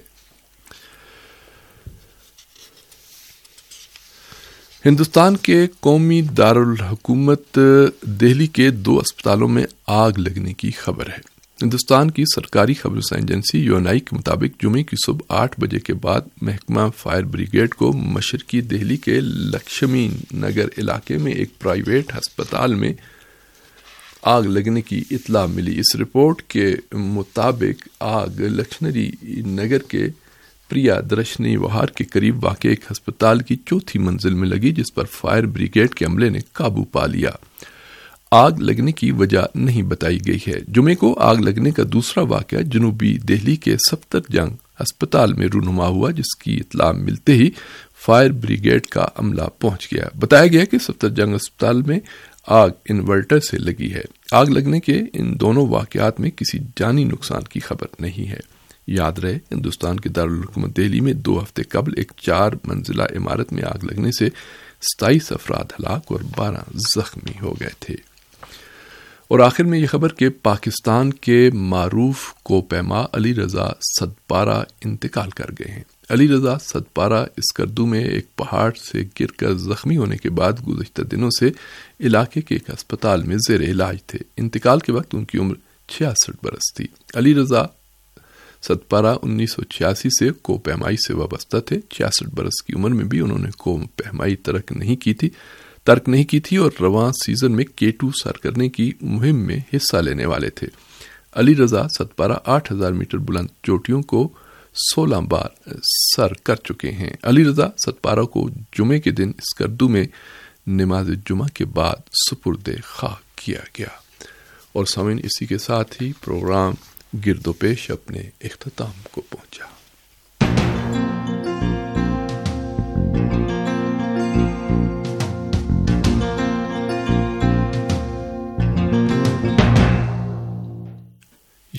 ہندوستان کے قومی دارالحکومت دہلی کے 2 اسپتالوں میں آگ لگنے کی خبر ہے۔ ہندوستان کی سرکاری خبر رساں ایجنسی یونائی کے مطابق جمعے کی صبح 8 بجے کے بعد محکمہ فائر بریگیڈ کو مشرقی دہلی کے لکشمی نگر علاقے میں ایک پرائیویٹ ہسپتال میں آگ لگنے کی اطلاع ملی۔ اس رپورٹ کے مطابق آگ لکشمی نگر کے پریا درشنی وہار کے قریب واقع ایک ہسپتال کی 4تھی منزل میں لگی، جس پر فائر بریگیڈ کے عملے نے قابو پا لیا۔ آگ لگنے کی وجہ نہیں بتائی گئی ہے۔ جمعے کو آگ لگنے کا دوسرا واقعہ جنوبی دہلی کے سفترجنگ ہسپتال میں رونما ہوا، جس کی اطلاع ملتے ہی فائر بریگیڈ کا عملہ پہنچ گیا۔ بتایا گیا کہ سفترجنگ ہسپتال میں آگ انورٹر سے لگی ہے۔ آگ لگنے کے ان دونوں واقعات میں کسی جانی نقصان کی خبر نہیں ہے۔ یاد رہے، ہندوستان کے دارالحکومت دہلی میں 2 ہفتے قبل ایک 4 منزلہ عمارت میں آگ لگنے سے 27 افراد ہلاک اور 12 زخمی ہو گئے تھے۔ اور آخر میں یہ خبر کہ پاکستان کے معروف کوپیما علی رضا صدپارہ انتقال کر گئے ہیں۔ علی رضا صدپارہ اسکردو میں ایک پہاڑ سے گر کر زخمی ہونے کے بعد گزشتہ دنوں سے علاقے کے ایک ہسپتال میں زیر علاج تھے۔ انتقال کے وقت ان کی عمر 66 برس تھی۔ علی رضا صدپارہ 1986 سے کوپیمائی سے وابستہ تھے۔ 66 برس کی عمر میں بھی انہوں نے کوپیمائی ترک نہیں کی تھی اور رواں سیزن میں K2 سر کرنے کی مہم میں حصہ لینے والے تھے۔ علی رضا صدپارہ 8000 میٹر بلند چوٹیوں کو 16 بار سر کر چکے ہیں۔ علی رضا صدپارہ کو جمعے کے دن اسکردو میں نماز جمعہ کے بعد سپرد خاک کیا گیا۔ اور سامعین، اسی کے ساتھ ہی پروگرام گرد و پیش اپنے اختتام کو پہنچا۔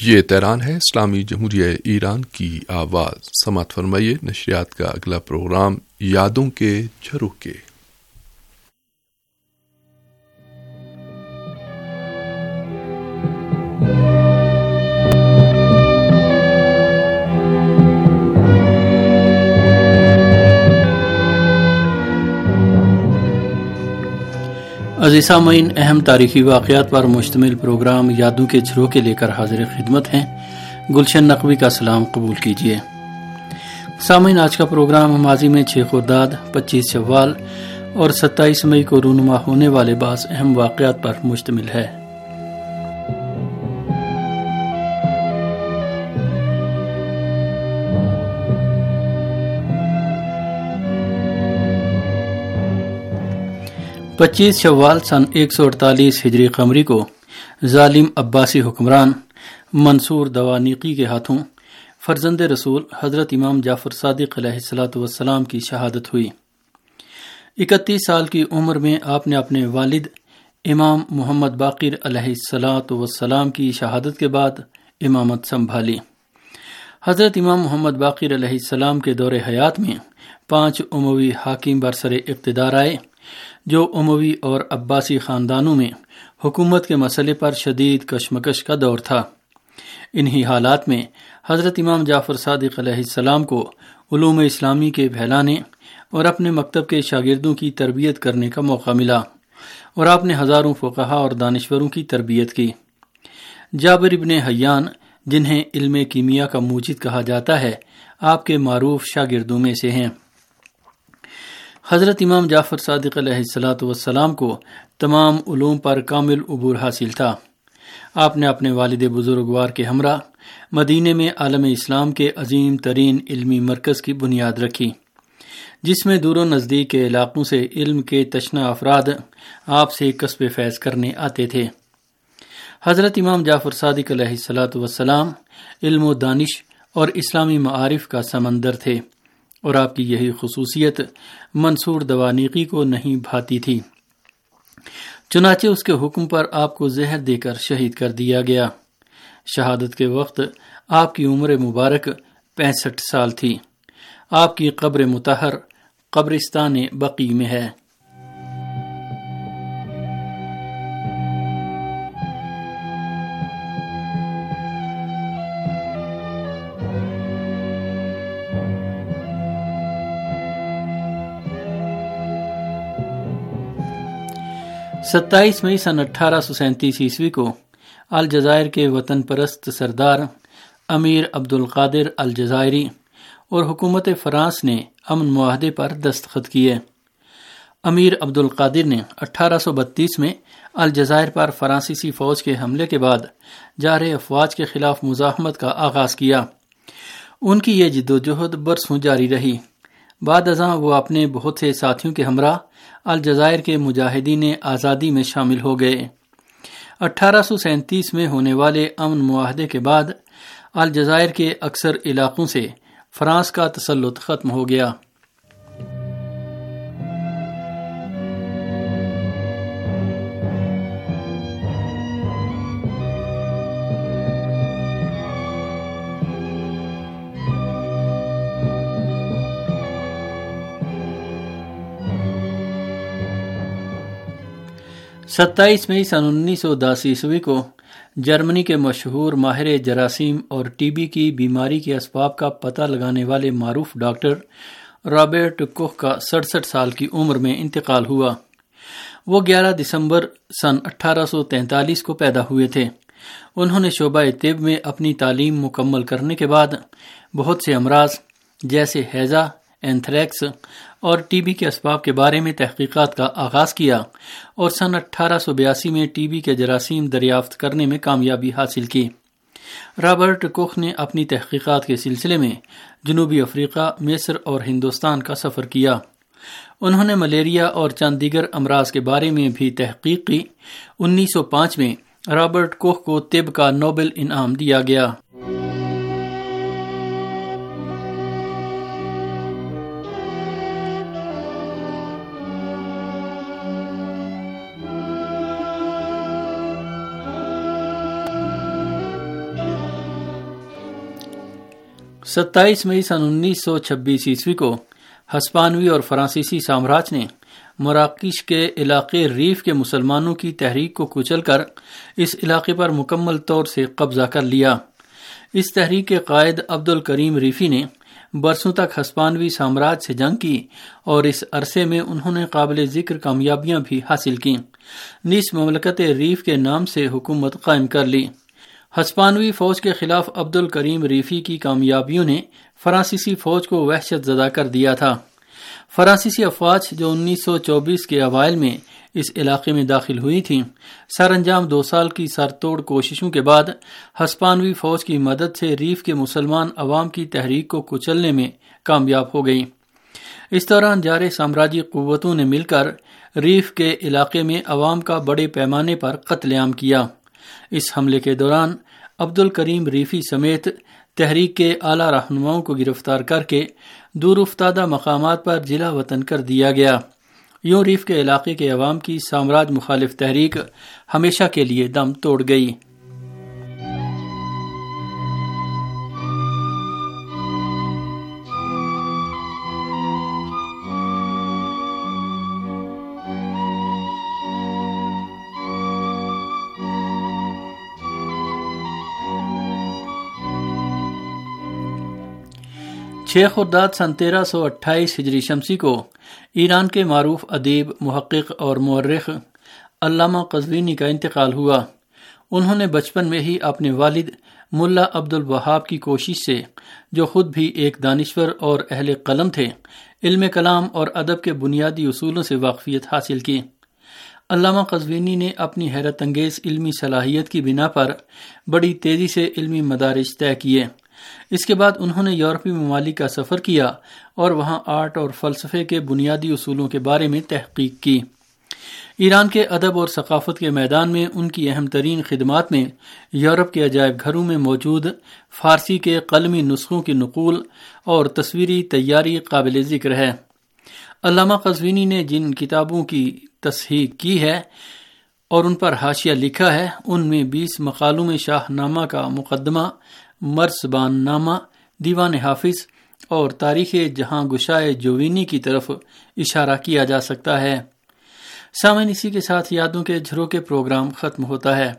یہ تہران ہے اسلامی جمہوریہ ایران کی آواز. سماعت فرمائیے نشریات کا اگلا پروگرام یادوں کے جھروکے. عزیز سامعین، اہم تاریخی واقعات پر مشتمل پروگرام یادوں کے جھروکے لے کر حاضر خدمت ہیں. گلشن نقوی کا سلام قبول کیجیے. سامعین، آج کا پروگرام ماضی میں 6 خرداد، 25 شوال اور 27 مئی کو رونما ہونے والے بعض اہم واقعات پر مشتمل ہے. پچیس شوال سن 148 ہجری قمری کو ظالم عباسی حکمران منصور دوانیقی کے ہاتھوں فرزند رسول حضرت امام جعفر صادق علیہ السلام کی شہادت ہوئی. 31 سال کی عمر میں آپ نے اپنے والد امام محمد باقر علیہ السلام کی شہادت کے بعد امامت سنبھالی. حضرت امام محمد باقر علیہ السلام کے دور حیات میں 5 اموی حاکم برسر اقتدار آئے، جو اموی اور عباسی خاندانوں میں حکومت کے مسئلے پر شدید کشمکش کا دور تھا. انہی حالات میں حضرت امام جعفر صادق علیہ السلام کو علوم اسلامی کے پھیلانے اور اپنے مکتب کے شاگردوں کی تربیت کرنے کا موقع ملا، اور آپ نے ہزاروں فقہا اور دانشوروں کی تربیت کی. جابر ابن حیان، جنہیں علم کیمیا کا موجد کہا جاتا ہے، آپ کے معروف شاگردوں میں سے ہیں. حضرت امام جعفر صادق علیہ السلام کو تمام علوم پر کامل عبور حاصل تھا. آپ نے اپنے والد بزرگوار کے ہمراہ مدینے میں عالم اسلام کے عظیم ترین علمی مرکز کی بنیاد رکھی، جس میں دور و نزدیک کے علاقوں سے علم کے تشنہ افراد آپ سے کسب فیض کرنے آتے تھے. حضرت امام جعفر صادق علیہ السلام علم و دانش اور اسلامی معارف کا سمندر تھے، اور آپ کی یہی خصوصیت منصور دوانیقی کو نہیں بھاتی تھی. چنانچہ اس کے حکم پر آپ کو زہر دے کر شہید کر دیا گیا. شہادت کے وقت آپ کی عمر مبارک 65 سال تھی. آپ کی قبر مطہر قبرستان بقیع میں ہے. ستائیس مئی سن 1837 عیسوی کو الجزائر کے وطن پرست سردار امیر عبدالقادر الجزائری اور حکومت فرانس نے امن معاہدے پر دستخط کیے. امیر عبدالقادر نے 1832 میں الجزائر پر فرانسیسی فوج کے حملے کے بعد جارح افواج کے خلاف مزاحمت کا آغاز کیا. ان کی یہ جدوجہد برسوں جاری رہی. بعد ازاں وہ اپنے بہت سے ساتھیوں کے ہمراہ الجزائر کے مجاہدین آزادی میں شامل ہو گئے. 1837 میں ہونے والے امن معاہدے کے بعد الجزائر کے اکثر علاقوں سے فرانس کا تسلط ختم ہو گیا. ستائیس مئی سن 1910 عیسوی کو جرمنی کے مشہور ماہر جراثیم اور ٹی بی کی بیماری کے اسباب کا پتہ لگانے والے معروف ڈاکٹر رابرٹ کوخ کا 67 سال کی عمر میں انتقال ہوا. وہ 11 دسمبر سن 1843 کو پیدا ہوئے تھے. انہوں نے شعبہ طب میں اپنی تعلیم مکمل کرنے کے بعد بہت سے امراض جیسے ہیضہ، اینتھریکس اور ٹی بی کے اسباب کے بارے میں تحقیقات کا آغاز کیا، اور سن 1882 میں ٹی بی کے جراثیم دریافت کرنے میں کامیابی حاصل کی. رابرٹ کوخ نے اپنی تحقیقات کے سلسلے میں جنوبی افریقہ، مصر اور ہندوستان کا سفر کیا. انہوں نے ملیریا اور چند دیگر امراض کے بارے میں بھی تحقیق کی. 1905 میں رابرٹ کوخ کو طب کا نوبل انعام دیا گیا. 27 مئی سن 1926 عیسوی کو ہسپانوی اور فرانسیسی سامراج نے مراکش کے علاقے ریف کے مسلمانوں کی تحریک کو کچل کر اس علاقے پر مکمل طور سے قبضہ کر لیا۔ اس تحریک کے قائد عبد الکریم ریفی نے برسوں تک ہسپانوی سامراج سے جنگ کی اور اس عرصے میں انہوں نے قابل ذکر کامیابیاں بھی حاصل کی، نیز مملکت ریف کے نام سے حکومت قائم کر لی۔ ہسپانوی فوج کے خلاف عبد الکریم ریفی کی کامیابیوں نے فرانسیسی فوج کو وحشت زدہ کر دیا تھا۔ فرانسیسی افواج جو 1924 کے اوائل میں اس علاقے میں داخل ہوئی تھیں، سر انجام 2 سال کی سر توڑ کوششوں کے بعد ہسپانوی فوج کی مدد سے ریف کے مسلمان عوام کی تحریک کو کچلنے میں کامیاب ہو گئی۔ اس دوران جارے سامراجی قوتوں نے مل کر ریف کے علاقے میں عوام کا بڑے پیمانے پر قتل عام کیا۔ اس حملے کے دوران عبد الکریم ریفی سمیت تحریک کے اعلیٰ رہنماؤں کو گرفتار کر کے دور افتادہ مقامات پر جلا وطن کر دیا گیا۔ یوں ریف کے علاقے کے عوام کی سامراج مخالف تحریک ہمیشہ کے لیے دم توڑ گئی۔ خرداد سن 1328 ہجری شمسی کو ایران کے معروف ادیب، محقق اور مورخ علامہ قزوینی کا انتقال ہوا۔ انہوں نے بچپن میں ہی اپنے والد ملا عبد الوہاب کی کوشش سے، جو خود بھی ایک دانشور اور اہل قلم تھے، علم کلام اور ادب کے بنیادی اصولوں سے واقفیت حاصل کی۔ علامہ قزوینی نے اپنی حیرت انگیز علمی صلاحیت کی بنا پر بڑی تیزی سے علمی مدارج طے کیے۔ اس کے بعد انہوں نے یورپی ممالک کا سفر کیا اور وہاں آرٹ اور فلسفے کے بنیادی اصولوں کے بارے میں تحقیق کی۔ ایران کے ادب اور ثقافت کے میدان میں ان کی اہم ترین خدمات میں یورپ کے عجائب گھروں میں موجود فارسی کے قلمی نسخوں کی نقول اور تصویری تیاری قابل ذکر ہے۔ علامہ قزوینی نے جن کتابوں کی تصحیح کی ہے اور ان پر حاشیہ لکھا ہے، ان میں 20 مقالوں میں شاہ نامہ کا مقدمہ، مرزبان نامہ، دیوان حافظ اور تاریخ جہاں گشائے جوینی کی طرف اشارہ کیا جا سکتا ہے۔ سامعین، اسی کے ساتھ یادوں کے جھروکے پروگرام ختم ہوتا ہے۔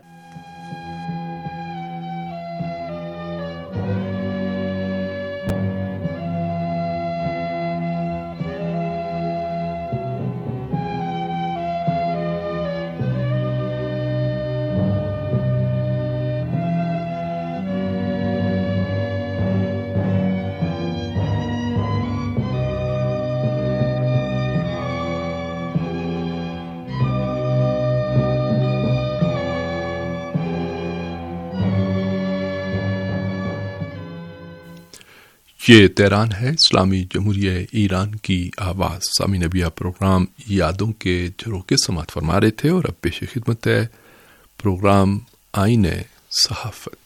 یہ تہران ہے، اسلامی جمہوریہ ایران کی آواز۔ سامعین، ابھی آپ پروگرام یادوں کے جھروکے سماعت فرما رہے تھے اور اب پیش خدمت ہے پروگرام آئین صحافت۔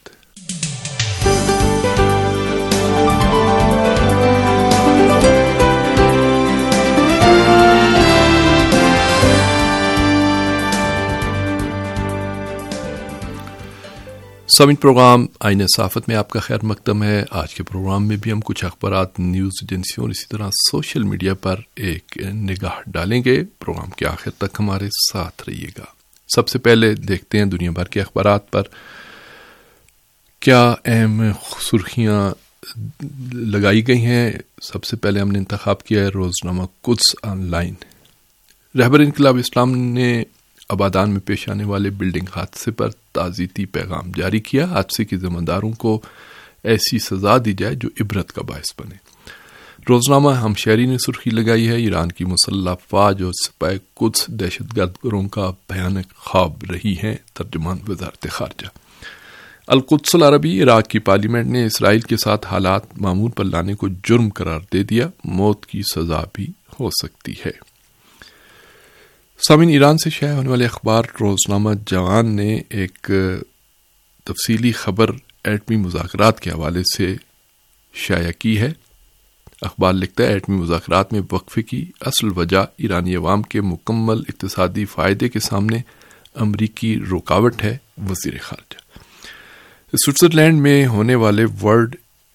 سامعین، پروگرام آئین صحافت میں آپ کا خیر مقدم ہے۔ آج کے پروگرام میں بھی ہم کچھ اخبارات، نیوز ایجنسیوں اور اسی طرح سوشل میڈیا پر ایک نگاہ ڈالیں گے۔ پروگرام کے آخر تک ہمارے ساتھ رہیے گا۔ سب سے پہلے دیکھتے ہیں دنیا بھر کے اخبارات پر کیا اہم سرخیاں لگائی گئی ہیں۔ سب سے پہلے ہم نے انتخاب کیا ہے روزنامہ قدس آن لائن۔ رہبر انقلاب اسلام نے آبادان میں پیش آنے والے بلڈنگ حادثے پر تعزیتی پیغام جاری کیا۔ حادثے کے ذمہ داروں کو ایسی سزا دی جائے جو عبرت کا باعث بنے۔ روزنامہ ہمشہری نے سرخی لگائی ہے ایران کی مسلح افواج اور سپاہ قدس دہشت گرد گروہوں کا بھیانک خواب رہی ہیں۔ ترجمان وزارت خارجہ۔ القدس العربی عراق کی پارلیمنٹ نے اسرائیل کے ساتھ حالات معمول پر لانے کو جرم قرار دے دیا، موت کی سزا بھی ہو سکتی ہے۔ سامعین، ایران سے شائع ہونے والے اخبار روزنامہ جوان نے ایک تفصیلی خبر ایٹمی مذاکرات کے حوالے سے شائع کی ہے۔ اخبار لکھتا ہے ایٹمی مذاکرات میں وقفے کی اصل وجہ ایرانی عوام کے مکمل اقتصادی فائدے کے سامنے امریکی رکاوٹ ہے۔ وزیر خارجہ۔ سوئٹزرلینڈ میں ہونے والے ورلڈ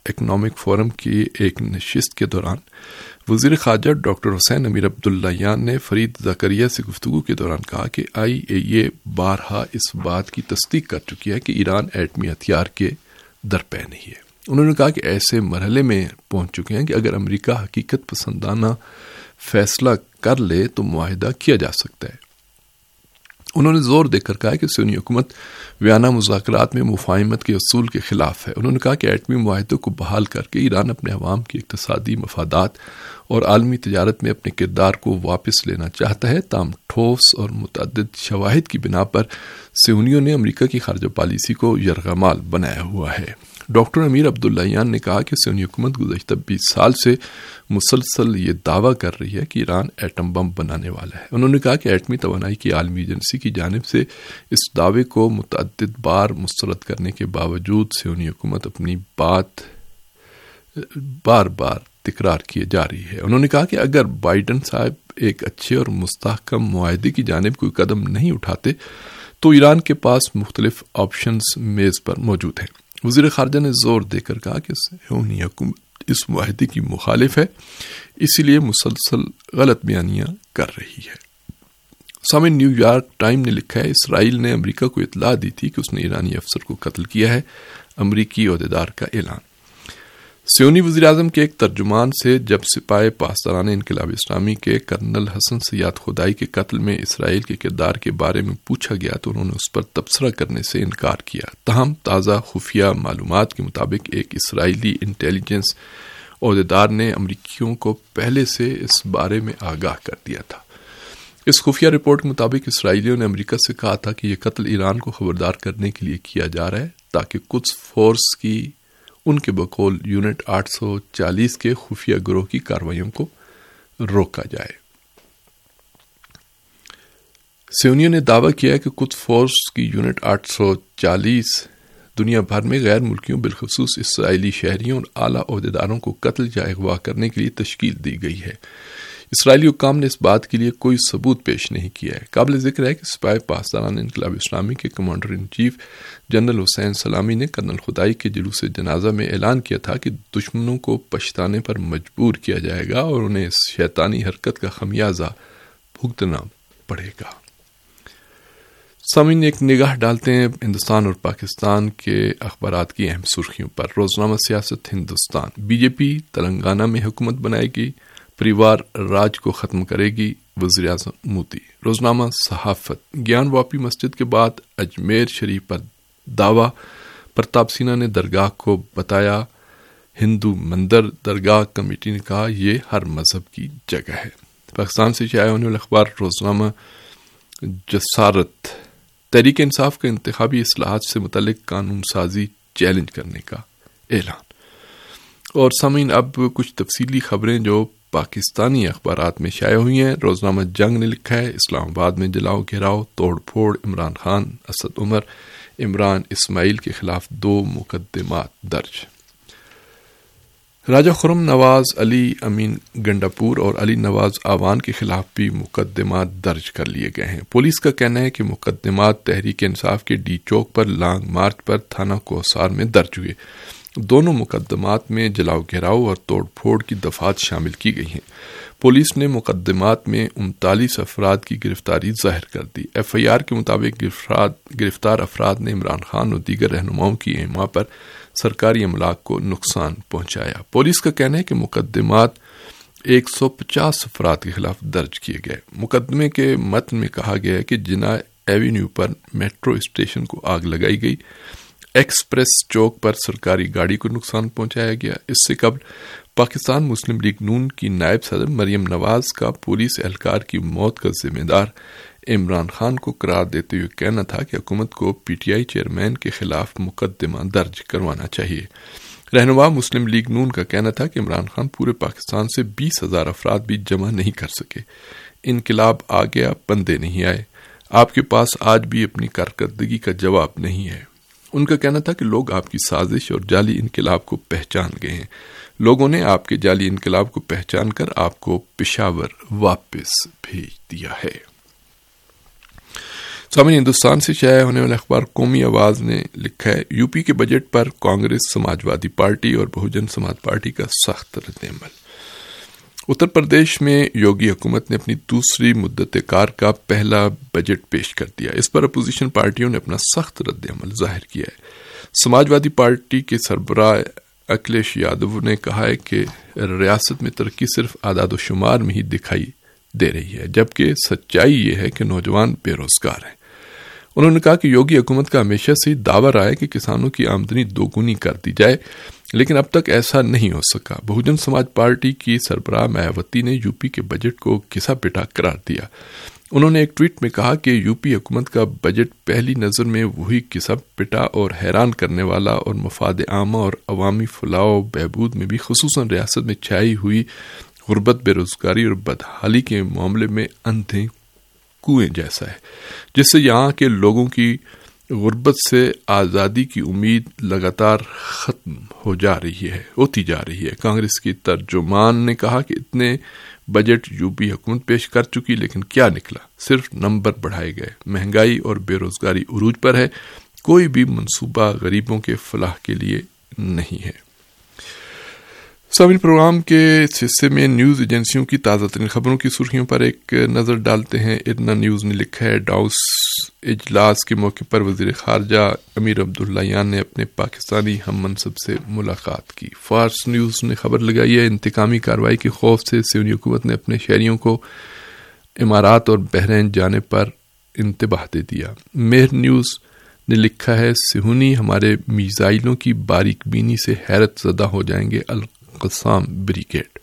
اکنامک فورم کی ایک نشست کے دوران وزیر خارجہ ڈاکٹر حسین امیر عبداللہیان نے فرید زکریا سے گفتگو کے دوران کہا کہ IAEA بارہا اس بات کی تصدیق کر چکی ہے کہ ایران ایٹمی ہتھیار کے درپے نہیں ہے۔ انہوں نے کہا کہ ایسے مرحلے میں پہنچ چکے ہیں کہ اگر امریکہ حقیقت پسندانہ فیصلہ کر لے تو معاہدہ کیا جا سکتا ہے۔ انہوں نے زور دے کر کہا کہ سونی حکومت ویانا مذاکرات میں مفاہمت کے اصول کے خلاف ہے۔ انہوں نے کہا کہ ایٹمی معاہدوں کو بحال کر کے ایران اپنے عوام کی اقتصادی مفادات اور عالمی تجارت میں اپنے کردار کو واپس لینا چاہتا ہے، تاہم ٹھوس اور متعدد شواہد کی بنا پر سیونیوں نے امریکہ کی خارجہ پالیسی کو یرغمال بنایا ہوا ہے۔ ڈاکٹر امیر عبداللہیان نے کہا کہ سونی حکومت گزشتہ 20 سال سے مسلسل یہ دعویٰ کر رہی ہے کہ ایران ایٹم بم بنانے والا ہے۔ انہوں نے کہا کہ ایٹمی توانائی کی عالمی ایجنسی کی جانب سے اس دعوے کو متعدد بار مسترد کرنے کے باوجود سونی حکومت اپنی بات بار بار تکرار کیے جا رہی ہے۔ انہوں نے کہا کہ اگر بائیڈن صاحب ایک اچھے اور مستحکم معاہدے کی جانب کوئی قدم نہیں اٹھاتے تو ایران کے پاس مختلف آپشنز میز پر موجود ہیں۔ وزیر خارجہ نے زور دے کر کہا کہ سیونی حکومت اس معاہدے کی مخالف ہے، اسی لیے مسلسل غلط بیانیاں کر رہی ہے۔ سامعین، نیو یارک ٹائم نے لکھا ہے اسرائیل نے امریکہ کو اطلاع دی تھی کہ اس نے ایرانی افسر کو قتل کیا ہے، امریکی عہدیدار کا اعلان۔ سیونی وزیراعظم کے ایک ترجمان سے جب سپاہ پاسداران انقلاب اسلامی کے کرنل حسن سیاد خدائی کے قتل میں اسرائیل کے کردار کے بارے میں پوچھا گیا تو انہوں نے اس پر تبصرہ کرنے سے انکار کیا۔ تاہم تازہ خفیہ معلومات کے مطابق ایک اسرائیلی انٹیلیجنس عہدیدار نے امریکیوں کو پہلے سے اس بارے میں آگاہ کر دیا تھا۔ اس خفیہ رپورٹ کے مطابق اسرائیلیوں نے امریکہ سے کہا تھا کہ یہ قتل ایران کو خبردار کرنے کے لیے کیا جا رہا ہے تاکہ قدس فورس کی ان کے بقول یونٹ 840 کے خفیہ گروہ کی کارروائیوں کو روکا جائے۔ سیونیوں نے دعویٰ کیا ہے کہ قدس فورس کی یونٹ 840 دنیا بھر میں غیر ملکیوں بالخصوص اسرائیلی شہریوں اور اعلیٰ عہدیداروں کو قتل یا اغوا کرنے کے لیے تشکیل دی گئی ہے۔ اسرائیلی حکام نے اس بات کے لیے کوئی ثبوت پیش نہیں کیا ہے۔ قابل ذکر ہے کہ سپاہ پاسداران انقلاب اسلامی کے commander in chief general Hossein Salami نے کرنل خدائی کے جلوس جنازہ میں اعلان کیا تھا کہ دشمنوں کو پچھتانے پر مجبور کیا جائے گا اور انہیں اس شیطانی حرکت کا خمیازہ بھگتنا پڑے گا۔ سامعین، ایک نگاہ ڈالتے ہیں ہندوستان اور پاکستان کے اخبارات کی اہم سرخیوں پر۔ روزنامہ Siasat Hindustan, B J P Telangana میں حکومت بنائے گی، پریوار راج کو ختم کرے گی، وزیر اعظم مودی۔ روزنامہ صحافت، گیان واپی مسجد کے بعد اجمیر شریف پر دعویٰ، پرتاپ سینہ نے درگاہ کو بتایا ہندو مندر، درگاہ کمیٹی نے کہا یہ ہر مذہب کی جگہ ہے۔ پاکستان سے شائع ہونے والا اخبار روزنامہ جسارت، تحریک انصاف کا انتخابی اصلاحات سے متعلق قانون سازی چیلنج کرنے کا اعلان۔ اور سامعین، اب کچھ تفصیلی خبریں جو پاکستانی اخبارات میں شائع ہوئی ہیں۔ روزنامہ جنگ نے لکھا ہے اسلام آباد میں جلاؤ گھیراؤ توڑ پھوڑ، عمران خان، اسد عمر، عمران اسماعیل کے خلاف 2 مقدمات درج۔ راجہ خرم نواز، علی امین گنڈاپور اور علی نواز آوان کے خلاف بھی مقدمات درج کر لیے گئے ہیں۔ پولیس کا کہنا ہے کہ مقدمات تحریک انصاف کے ڈی چوک پر لانگ مارچ پر تھانہ کوسار میں درج ہوئے۔ دونوں مقدمات میں جلاؤ گھیراؤ اور توڑ پھوڑ کی دفعات شامل کی گئی ہیں۔ پولیس نے مقدمات میں 39 افراد کی گرفتاری ظاہر کر دی۔ ایف آئی آر کے مطابق گرفتار افراد نے عمران خان اور دیگر رہنماؤں کی اعماء پر سرکاری املاک کو نقصان پہنچایا۔ پولیس کا کہنا ہے کہ مقدمات 150 افراد کے خلاف درج کیے گئے۔ مقدمے کے متن میں کہا گیا ہے کہ جناح ایوینیو پر میٹرو اسٹیشن کو آگ لگائی گئی، ایکسپریس چوک پر سرکاری گاڑی کو نقصان پہنچایا گیا۔ اس سے قبل پاکستان مسلم لیگ نون کی نائب صدر مریم نواز کا پولیس اہلکار کی موت کا ذمہ دار عمران خان کو قرار دیتے ہوئے کہنا تھا کہ حکومت کو پی ٹی آئی چیئرمین کے خلاف مقدمہ درج کروانا چاہیے۔ رہنما مسلم لیگ نون کا کہنا تھا کہ عمران خان پورے پاکستان سے 20,000 افراد بھی جمع نہیں کر سکے، انقلاب آ گیا، بندے نہیں آئے، آپ کے پاس آج بھی اپنی کارکردگی کا جواب نہیں ہے۔ ان کا کہنا تھا کہ لوگ آپ کی سازش اور جعلی انقلاب کو پہچان گئے ہیں، لوگوں نے آپ کے جعلی انقلاب کو پہچان کر آپ کو پشاور واپس بھیج دیا ہے۔ سامعین، ہندوستان سے شائع ہونے والے اخبار قومی آواز نے لکھا ہے یو پی کے بجٹ پر کانگریس، سماجوادی پارٹی اور بہوجن سماج پارٹی کا سخت رد عمل۔ اتر پردیش میں یوگی حکومت نے اپنی دوسری مدت کار کا پہلا بجٹ پیش کر دیا۔ اس پر اپوزیشن پارٹیوں نے اپنا سخت رد عمل ظاہر کیا ہے۔ سماجوادی پارٹی کے سربراہ اکھلیش یادو نے کہا ہے کہ ریاست میں ترقی صرف اعداد و شمار میں ہی دکھائی دے رہی ہے، جبکہ سچائی یہ ہے کہ نوجوان بے روزگار ہیں۔ انہوں نے کہا کہ یوگی حکومت کا ہمیشہ سے دعویٰ رہا ہے کہ کسانوں کی آمدنی دوگنی کر دی جائے، لیکن اب تک ایسا نہیں ہو سکا۔ بہوجن سماج پارٹی کی سربراہ مایاوتی نے یو پی کے بجٹ کو گھسا پٹا قرار دیا۔ انہوں نے ایک ٹویٹ میں کہا کہ یو پی حکومت کا بجٹ پہلی نظر میں وہی گھسا پٹا اور حیران کرنے والا اور مفاد عامہ اور عوامی فلاح و بہبود میں بھی خصوصاً ریاست میں چھائی ہوئی غربت، بے روزگاری اور بدحالی کے معاملے میں اندھے کنویں جیسا ہے، جس سے یہاں کے لوگوں کی غربت سے آزادی کی امید لگاتار ختم ہوتی جا رہی ہے۔ کانگریس کی ترجمان نے کہا کہ اتنے بجٹ یو پی حکومت پیش کر چکی، لیکن کیا نکلا؟ صرف نمبر بڑھائے گئے۔ مہنگائی اور بے روزگاری عروج پر ہے، کوئی بھی منصوبہ غریبوں کے فلاح کے لیے نہیں ہے۔ سامعین، پروگرام کے اس حصے میں نیوز ایجنسیوں کی تازہ ترین خبروں کی سرخیوں پر ایک نظر ڈالتے ہیں۔ ارنا نیوز نے لکھا ہے ڈاوس اجلاس کے موقع پر وزیر خارجہ امیر عبداللہیان نے اپنے پاکستانی ہم منصب سے ملاقات کی۔ فارس نیوز نے خبر لگائی ہے انتقامی کارروائی کے خوف سے سیونی حکومت نے اپنے شہریوں کو امارات اور بحرین جانے پر انتباہ دے دیا۔ مہر نیوز نے لکھا ہے صہیونی ہمارے میزائلوں کی باریک بینی سے حیرت زدہ ہو جائیں گے، القسام بریگیڈ۔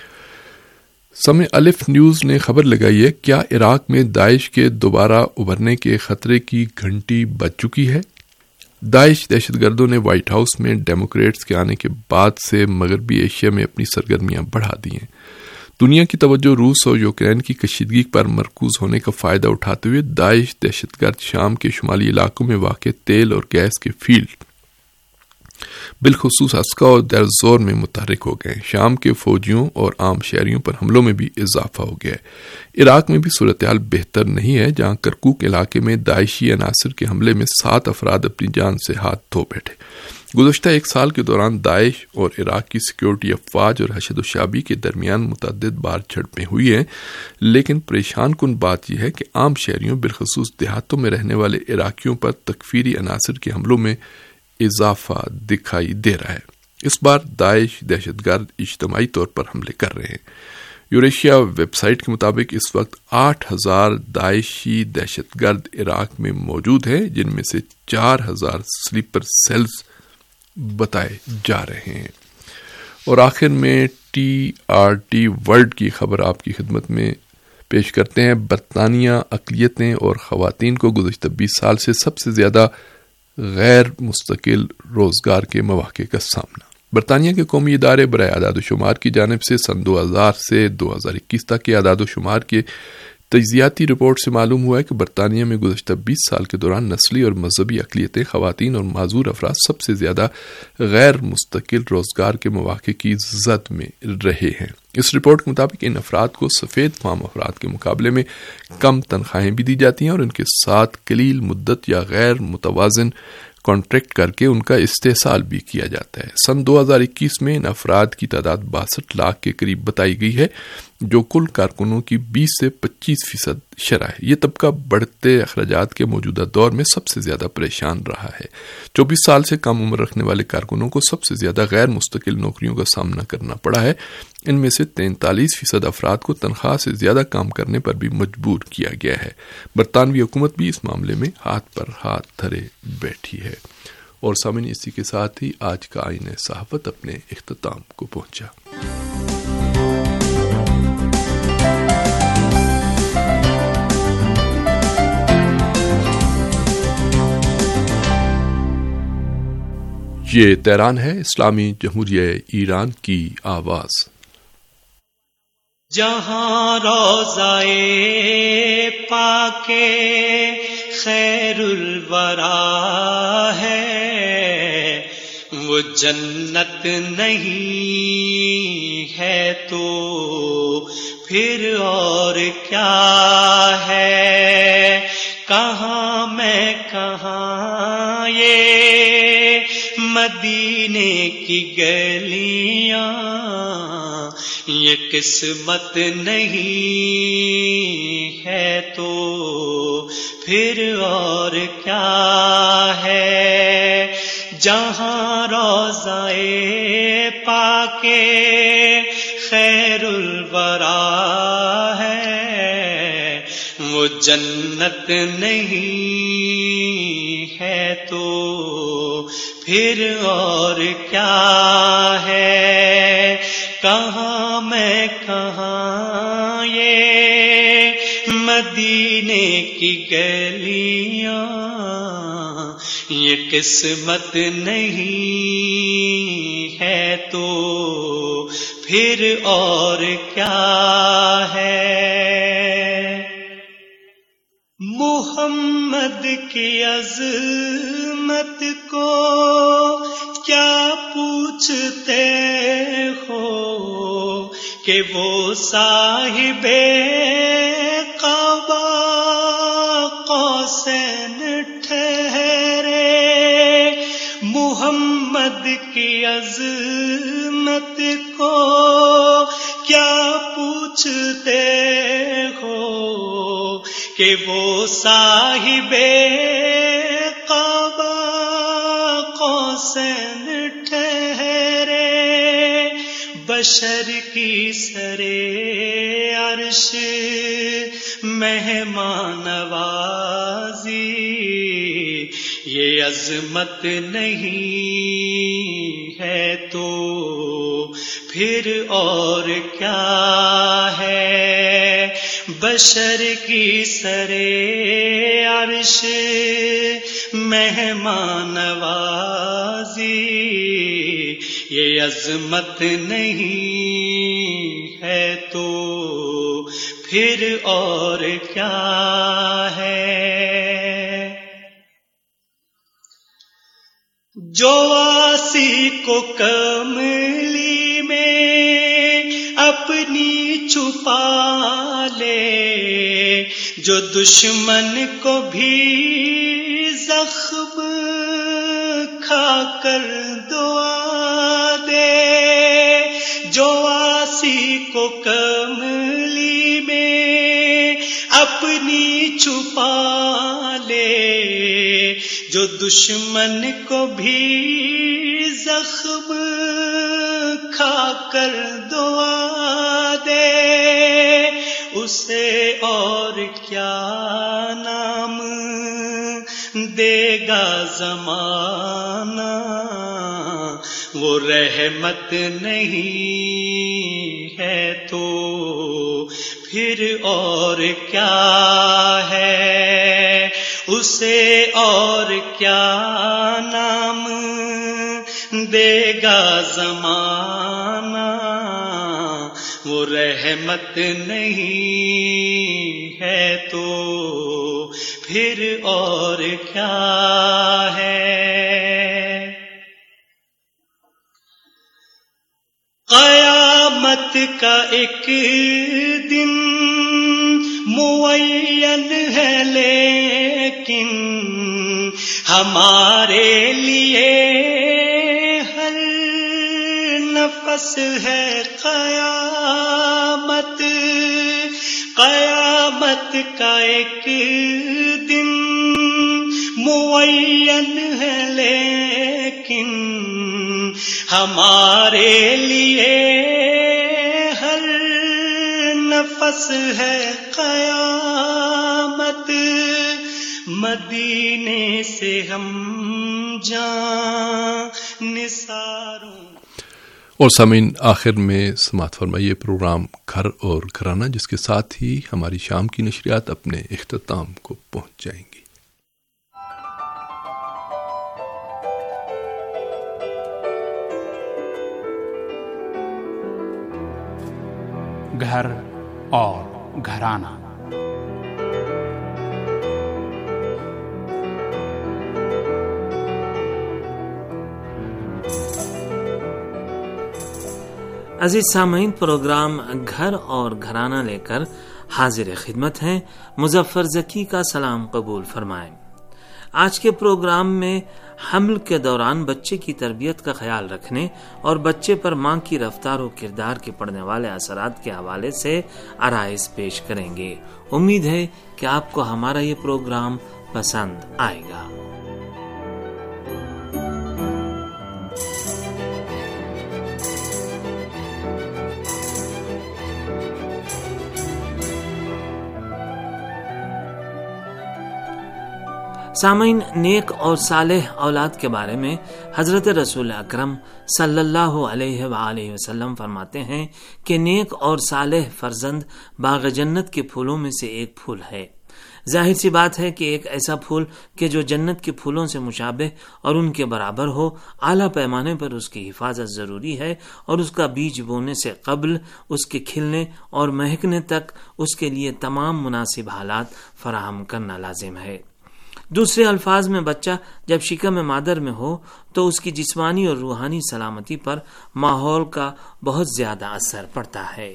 سمے الف نیوز نے خبر لگائی ہے کیا عراق میں داعش کے دوبارہ ابھرنے کے خطرے کی گھنٹی بج چکی ہے؟ داعش دہشت گردوں نے وائٹ ہاؤس میں ڈیموکریٹس کے آنے کے بعد سے مغربی ایشیا میں اپنی سرگرمیاں بڑھا دی ہیں۔ دنیا کی توجہ روس اور یوکرین کی کشیدگی پر مرکوز ہونے کا فائدہ اٹھاتے ہوئے داعش دہشت گرد شام کے شمالی علاقوں میں واقع تیل اور گیس کے فیلڈ بالخصوص عسکا اور دیر زور میں متحرک ہو گئے۔ شام کے فوجیوں اور عام شہریوں پر حملوں میں بھی اضافہ ہو گیا ہے۔ عراق میں بھی صورتحال بہتر نہیں ہے، جہاں کرکوک علاقے میں داعشی عناصر کے حملے میں 7 افراد اپنی جان سے ہاتھ دھو بیٹھے۔ گزشتہ ایک سال کے دوران داعش اور عراق کی سیکیورٹی افواج اور حشد و شابی کے درمیان متعدد بار جھڑپیں ہوئی ہیں، لیکن پریشان کن بات یہ ہے کہ عام شہریوں بالخصوص دیہاتوں میں رہنے والے عراقیوں پر تکفیری عناصر کے حملوں میں اضافہ دکھائی دے رہا ہے۔ اس بار داعش دہشت گرد اجتماعی طور پر حملے کر رہے ہیں۔ یوریشیا ویب سائٹ کے مطابق اس وقت 8000 داعشی دہشت گرد عراق میں موجود ہیں، جن میں سے 4000 سلیپر سیلز بتائے جا رہے ہیں۔ اور آخر میں TRT ورلڈ کی خبر آپ کی خدمت میں پیش کرتے ہیں۔ برطانیہ اقلیتیں اور خواتین کو گزشتہ 20 سال سے سب سے زیادہ غیر مستقل روزگار کے مواقع کا سامنا۔ برطانیہ کے قومی ادارے برائے اعداد و شمار کی جانب سے سن 2000 سے 2021 تک کے اعداد و شمار کے تجزیاتی رپورٹ سے معلوم ہوا ہے کہ برطانیہ میں گزشتہ 20 سال کے دوران نسلی اور مذہبی اقلیتیں، خواتین اور معذور افراد سب سے زیادہ غیر مستقل روزگار کے مواقع کی زد میں رہے ہیں۔ اس رپورٹ کے مطابق ان افراد کو سفید فام افراد کے مقابلے میں کم تنخواہیں بھی دی جاتی ہیں اور ان کے ساتھ قلیل مدت یا غیر متوازن کانٹریکٹ کر کے ان کا استحصال بھی کیا جاتا ہے۔ سن 2021 میں ان افراد کی تعداد 62 لاکھ کے قریب بتائی گئی ہے، جو کل کارکنوں کی 20 سے 25% شرح ہے۔ یہ طبقہ بڑھتے اخراجات کے موجودہ دور میں سب سے زیادہ پریشان رہا ہے۔ 24 سال سے کم عمر رکھنے والے کارکنوں کو سب سے زیادہ غیر مستقل نوکریوں کا سامنا کرنا پڑا ہے۔ ان میں سے 43% افراد کو تنخواہ سے زیادہ کام کرنے پر بھی مجبور کیا گیا ہے۔ برطانوی حکومت بھی اس معاملے میں ہاتھ پر ہاتھ دھرے بیٹھی ہے۔ اور سامعین، اسی کے ساتھ ہی آج کا آئین صحافت اپنے اختتام کو پہنچا۔ یہ تہران ہے، اسلامی جمہوریہ ایران کی آواز۔ جہاں روضہ پاک خیر الورا ہے، وہ جنت نہیں ہے تو پھر اور کیا ہے؟ کہاں میں کہاں یہ مدینے کی گلیاں، یہ قسمت نہیں ہے تو پھر اور کیا ہے؟ جہاں روضہ پاک خیر الورا ہے، وہ جنت نہیں ہے تو پھر اور کیا ہے؟ کہاں میں کہاں یہ مدینے کی گلیاں، یہ قسمت نہیں ہے تو پھر اور کیا ہے؟ محمد کی عظمت کو کیا پوچھتے ہو کہ وہ صاحب قبا قوسین ٹھہرے؟ محمد کی عظمت کو کیا پوچھتے ہو کہ وہ صاحب قبا قوسین ٹھہرے؟ بشر کی سرے عرش مہمان نوازی، یہ عظمت نہیں ہے تو پھر اور کیا ہے؟ بشر کی سرے عرش مہمان نوازی، یہ عظمت نہیں ہے تو پھر اور کیا ہے؟ جو آسی کو کملی میں اپنی چھپا لے، جو دشمن کو بھی زخم کھا کر دعا دے، جو آسی کو کملی میں اپنی چھپا لے، جو دشمن کو بھی زخم کھا کر دعا دے، اسے اور کیا نام دے گا زمانہ؟ وہ رحمت نہیں ہے تو پھر اور کیا ہے؟ اسے اور کیا نام دے گا زمانہ؟ وہ رحمت نہیں ہے تو پھر اور کیا ہے؟ قیامت کا ایک دن معین ہے لیکن ہمارے لیے ہر نفس ہے قیامت، قیامت کا ایک دن معین ہے لیکن ہمارے لیے ہر نفس ہے قیامت، مدینے سے ہم جان نثاروں۔ اور سامعین، آخر میں سماعت فرمائیے پروگرام گھر اور گھرانہ، جس کے ساتھ ہی ہماری شام کی نشریات اپنے اختتام کو پہنچ جائیں گی۔ گھر اور گھرانہ۔ عزیز سامعین، پروگرام گھر اور گھرانہ لے کر حاضر خدمت ہیں۔ مظفر ذکی کا سلام قبول فرمائیں۔ آج کے پروگرام میں حمل کے دوران بچے کی تربیت کا خیال رکھنے اور بچے پر ماں کی رفتار و کردار کے پڑنے والے اثرات کے حوالے سے آرائز پیش کریں گے۔ امید ہے کہ آپ کو ہمارا یہ پروگرام پسند آئے گا۔ سامعین، نیک اور صالح اولاد کے بارے میں حضرت رسول اکرم صلی اللہ علیہ وآلہ وسلم فرماتے ہیں کہ نیک اور صالح فرزند باغ جنت کے پھولوں میں سے ایک پھول ہے۔ ظاہر سی بات ہے کہ ایک ایسا پھول کہ جو جنت کے پھولوں سے مشابہ اور ان کے برابر ہو، اعلیٰ پیمانے پر اس کی حفاظت ضروری ہے اور اس کا بیج بونے سے قبل اس کے کھلنے اور مہکنے تک اس کے لیے تمام مناسب حالات فراہم کرنا لازم ہے۔ دوسرے الفاظ میں بچہ جب شکم مادر میں ہو تو اس کی جسمانی اور روحانی سلامتی پر ماحول کا بہت زیادہ اثر پڑتا ہے۔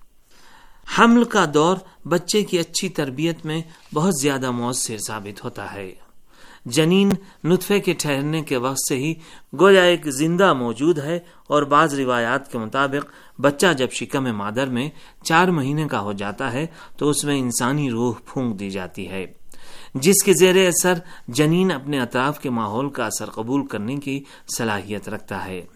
حمل کا دور بچے کی اچھی تربیت میں بہت زیادہ مؤثر ثابت ہوتا ہے۔ جنین نطفے کے ٹھہرنے کے وقت سے ہی گویا ایک زندہ موجود ہے، اور بعض روایات کے مطابق بچہ جب شکم مادر میں 4 مہینے کا ہو جاتا ہے تو اس میں انسانی روح پھونک دی جاتی ہے، جس کے زیر اثر جنین اپنے اطراف کے ماحول کا اثر قبول کرنے کی صلاحیت رکھتا ہے۔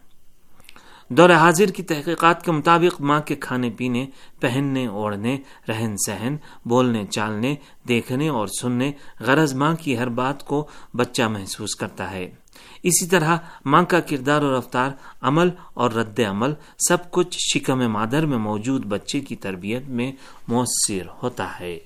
دور حاضر کی تحقیقات کے مطابق ماں کے کھانے پینے، پہننے اوڑھنے، رہن سہن، بولنے چالنے، دیکھنے اور سننے، غرض ماں کی ہر بات کو بچہ محسوس کرتا ہے۔ اسی طرح ماں کا کردار و رفتار، عمل اور رد عمل سب کچھ شکم مادر میں موجود بچے کی تربیت میں مؤثر ہوتا ہے۔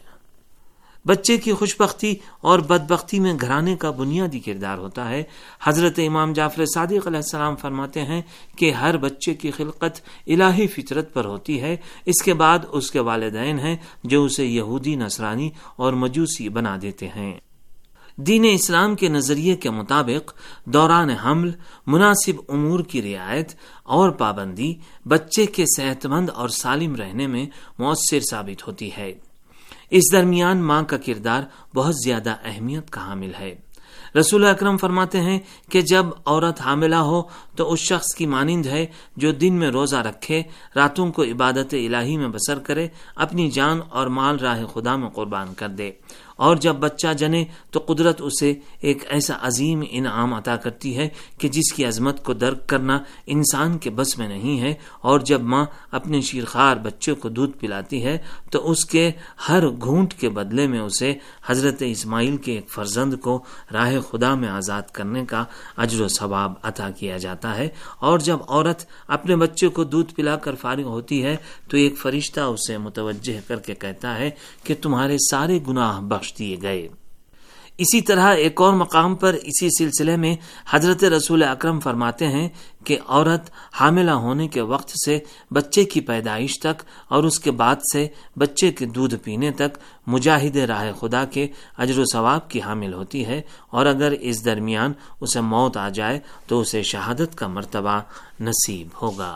بچے کی خوشبختی اور بدبختی میں گھرانے کا بنیادی کردار ہوتا ہے۔ حضرت امام جعفر صادق علیہ السلام فرماتے ہیں کہ ہر بچے کی خلقت الہی فطرت پر ہوتی ہے، اس کے بعد اس کے والدین ہیں جو اسے یہودی، نصرانی اور مجوسی بنا دیتے ہیں۔ دین اسلام کے نظریے کے مطابق دوران حمل مناسب امور کی رعایت اور پابندی بچے کے صحت مند اور سالم رہنے میں مؤثر ثابت ہوتی ہے۔ اس درمیان ماں کا کردار بہت زیادہ اہمیت کا حامل ہے۔ رسول اکرم فرماتے ہیں کہ جب عورت حاملہ ہو تو اس شخص کی مانند ہے جو دن میں روزہ رکھے، راتوں کو عبادت الہی میں بسر کرے، اپنی جان اور مال راہ خدا میں قربان کر دے، اور جب بچہ جنے تو قدرت اسے ایک ایسا عظیم انعام عطا کرتی ہے کہ جس کی عظمت کو درک کرنا انسان کے بس میں نہیں ہے، اور جب ماں اپنے شیرخوار بچے کو دودھ پلاتی ہے تو اس کے ہر گھونٹ کے بدلے میں اسے حضرت اسماعیل کے ایک فرزند کو راہ خدا میں آزاد کرنے کا اجر و ثواب عطا کیا جاتا ہے۔ اور جب عورت اپنے بچے کو دودھ پلا کر فارغ ہوتی ہے تو ایک فرشتہ اسے متوجہ کر کے کہتا ہے کہ تمہارے سارے گناہ بخش دیے گئے۔ اسی طرح ایک اور مقام پر اسی سلسلے میں حضرت رسول اکرم فرماتے ہیں کہ عورت حاملہ ہونے کے وقت سے بچے کی پیدائش تک اور اس کے بعد سے بچے کے دودھ پینے تک مجاہد راہ خدا کے اجر و ثواب کی حامل ہوتی ہے، اور اگر اس درمیان اسے موت آ جائے تو اسے شہادت کا مرتبہ نصیب ہوگا۔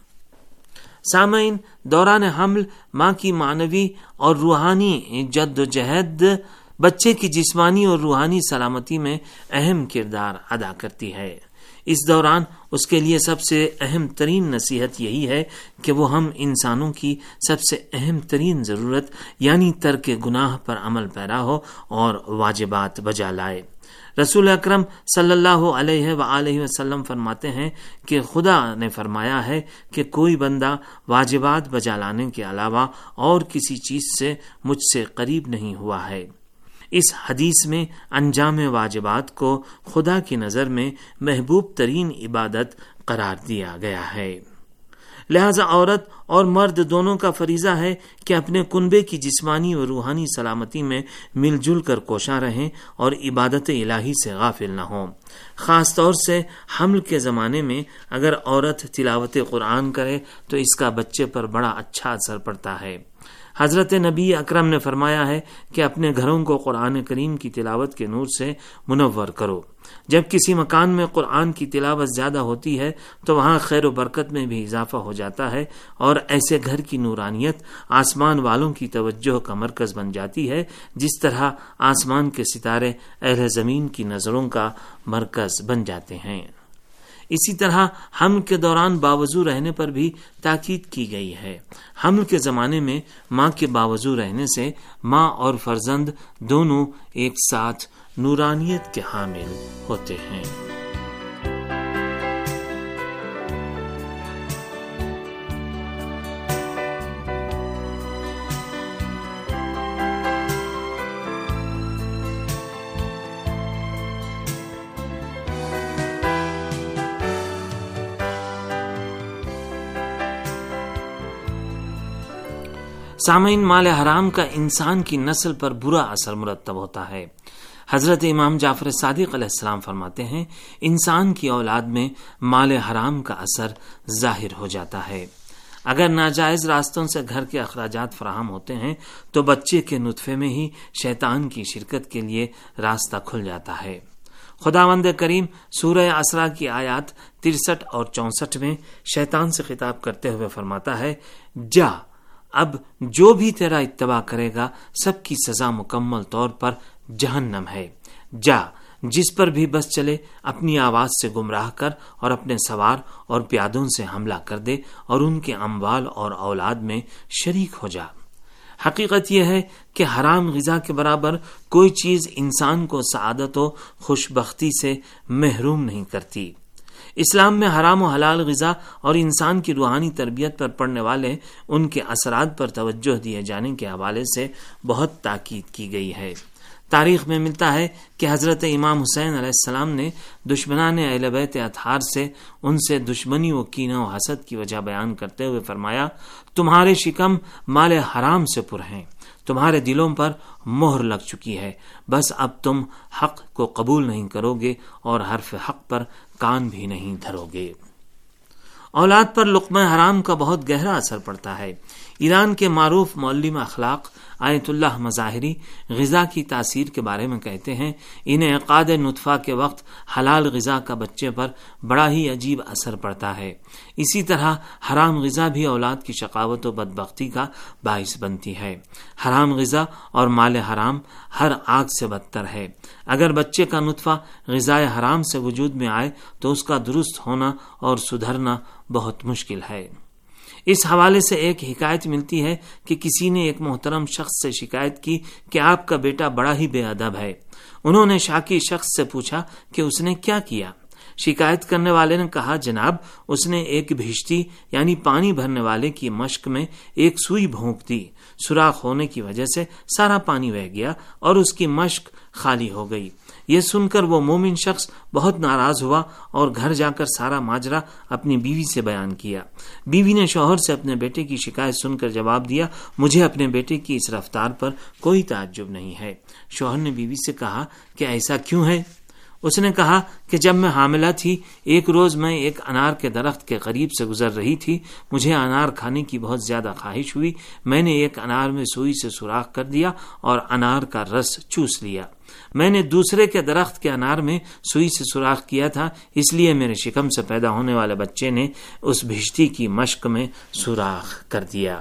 سامعین، دوران حمل ماں کی معنوی اور روحانی جد و جہد بچے کی جسمانی اور روحانی سلامتی میں اہم کردار ادا کرتی ہے۔ اس دوران اس کے لیے سب سے اہم ترین نصیحت یہی ہے کہ وہ ہم انسانوں کی سب سے اہم ترین ضرورت یعنی ترک گناہ پر عمل پیرا ہو اور واجبات بجا لائے۔ رسول اکرم صلی اللہ علیہ وآلہ وسلم فرماتے ہیں کہ خدا نے فرمایا ہے کہ کوئی بندہ واجبات بجا لانے کے علاوہ اور کسی چیز سے مجھ سے قریب نہیں ہوا ہے۔ اس حدیث میں انجام واجبات کو خدا کی نظر میں محبوب ترین عبادت قرار دیا گیا ہے۔ لہذا عورت اور مرد دونوں کا فریضہ ہے کہ اپنے کنبے کی جسمانی و روحانی سلامتی میں مل جل کر کوشاں رہیں اور عبادت الہی سے غافل نہ ہوں۔ خاص طور سے حمل کے زمانے میں اگر عورت تلاوت قرآن کرے تو اس کا بچے پر بڑا اچھا اثر پڑتا ہے۔ حضرت نبی اکرم نے فرمایا ہے کہ اپنے گھروں کو قرآن کریم کی تلاوت کے نور سے منور کرو۔ جب کسی مکان میں قرآن کی تلاوت زیادہ ہوتی ہے تو وہاں خیر و برکت میں بھی اضافہ ہو جاتا ہے، اور ایسے گھر کی نورانیت آسمان والوں کی توجہ کا مرکز بن جاتی ہے، جس طرح آسمان کے ستارے اہل زمین کی نظروں کا مرکز بن جاتے ہیں۔ اسی طرح حمل کے دوران باوضو رہنے پر بھی تاکید کی گئی ہے۔ حمل کے زمانے میں ماں کے باوضو رہنے سے ماں اور فرزند دونوں ایک ساتھ نورانیت کے حامل ہوتے ہیں۔ سامعین، مال حرام کا انسان کی نسل پر برا اثر مرتب ہوتا ہے۔ حضرت امام جعفر صادق علیہ السلام فرماتے ہیں، انسان کی اولاد میں مال حرام کا اثر ظاہر ہو جاتا ہے۔ اگر ناجائز راستوں سے گھر کے اخراجات فراہم ہوتے ہیں تو بچے کے نطفے میں ہی شیطان کی شرکت کے لیے راستہ کھل جاتا ہے۔ خداوند کریم سورہ اسراء کی آیات 63 اور 64 میں شیطان سے خطاب کرتے ہوئے فرماتا ہے، جا، اب جو بھی تیرا اتباع کرے گا سب کی سزا مکمل طور پر جہنم ہے۔ جا، جس پر بھی بس چلے اپنی آواز سے گمراہ کر اور اپنے سوار اور پیادوں سے حملہ کر دے اور ان کے اموال اور اولاد میں شریک ہو جا۔ حقیقت یہ ہے کہ حرام غذا کے برابر کوئی چیز انسان کو سعادت و خوشبختی سے محروم نہیں کرتی۔ اسلام میں حرام و حلال غذا اور انسان کی روحانی تربیت پر پڑنے والے ان کے اثرات پر توجہ دیے جانے کے حوالے سے بہت تاکید کی گئی ہے۔ تاریخ میں ملتا ہے کہ حضرت امام حسین علیہ السلام نے دشمنان اہل بیت اطہار سے ان سے دشمنی و کینہ و حسد کی وجہ بیان کرتے ہوئے فرمایا، تمہارے شکم مال حرام سے پر ہیں، تمہارے دلوں پر مہر لگ چکی ہے، بس اب تم حق کو قبول نہیں کرو گے اور حرف حق پر کان بھی نہیں دھرو گے۔ اولاد پر لقمہ حرام کا بہت گہرا اثر پڑتا ہے۔ ایران کے معروف معلم اخلاق آیت اللہ مظاہری غذا کی تاثیر کے بارے میں کہتے ہیں، انعقاد نطفہ کے وقت حلال غذا کا بچے پر بڑا ہی عجیب اثر پڑتا ہے۔ اسی طرح حرام غذا بھی اولاد کی شقاوت و بدبختی کا باعث بنتی ہے۔ حرام غذا اور مال حرام ہر آگ سے بدتر ہے۔ اگر بچے کا نطفہ غذائے حرام سے وجود میں آئے تو اس کا درست ہونا اور سدھرنا بہت مشکل ہے۔ اس حوالے سے ایک حکایت ملتی ہے کہ کسی نے ایک محترم شخص سے شکایت کی کہ آپ کا بیٹا بڑا ہی بے ادب ہے۔ انہوں نے شاکی شخص سے پوچھا کہ اس نے کیا کیا؟ شکایت کرنے والے نے کہا، جناب، اس نے ایک بھشتی یعنی پانی بھرنے والے کی مشک میں ایک سوئی بھونک دی، سوراخ ہونے کی وجہ سے سارا پانی بہہ گیا اور اس کی مشک خالی ہو گئی۔ یہ سن کر وہ مومن شخص بہت ناراض ہوا اور گھر جا کر سارا ماجرا اپنی بیوی سے بیان کیا۔ بیوی نے شوہر سے اپنے بیٹے کی شکایت سن کر جواب دیا، مجھے اپنے بیٹے کی اس رفتار پر کوئی تعجب نہیں ہے۔ شوہر نے بیوی سے کہا کہ ایسا کیوں ہے؟ اس نے کہا کہ جب میں حاملہ تھی ایک روز میں ایک انار کے درخت کے قریب سے گزر رہی تھی، مجھے انار کھانے کی بہت زیادہ خواہش ہوئی، میں نے ایک انار میں سوئی سے سوراخ کر دیا اور انار کا رس چوس لیا۔ میں نے دوسرے کے درخت کے انار میں سوئی سے سوراخ کیا تھا، اس لیے میرے شکم سے پیدا ہونے والے بچے نے اس بھشتی کی مشک میں سوراخ کر دیا۔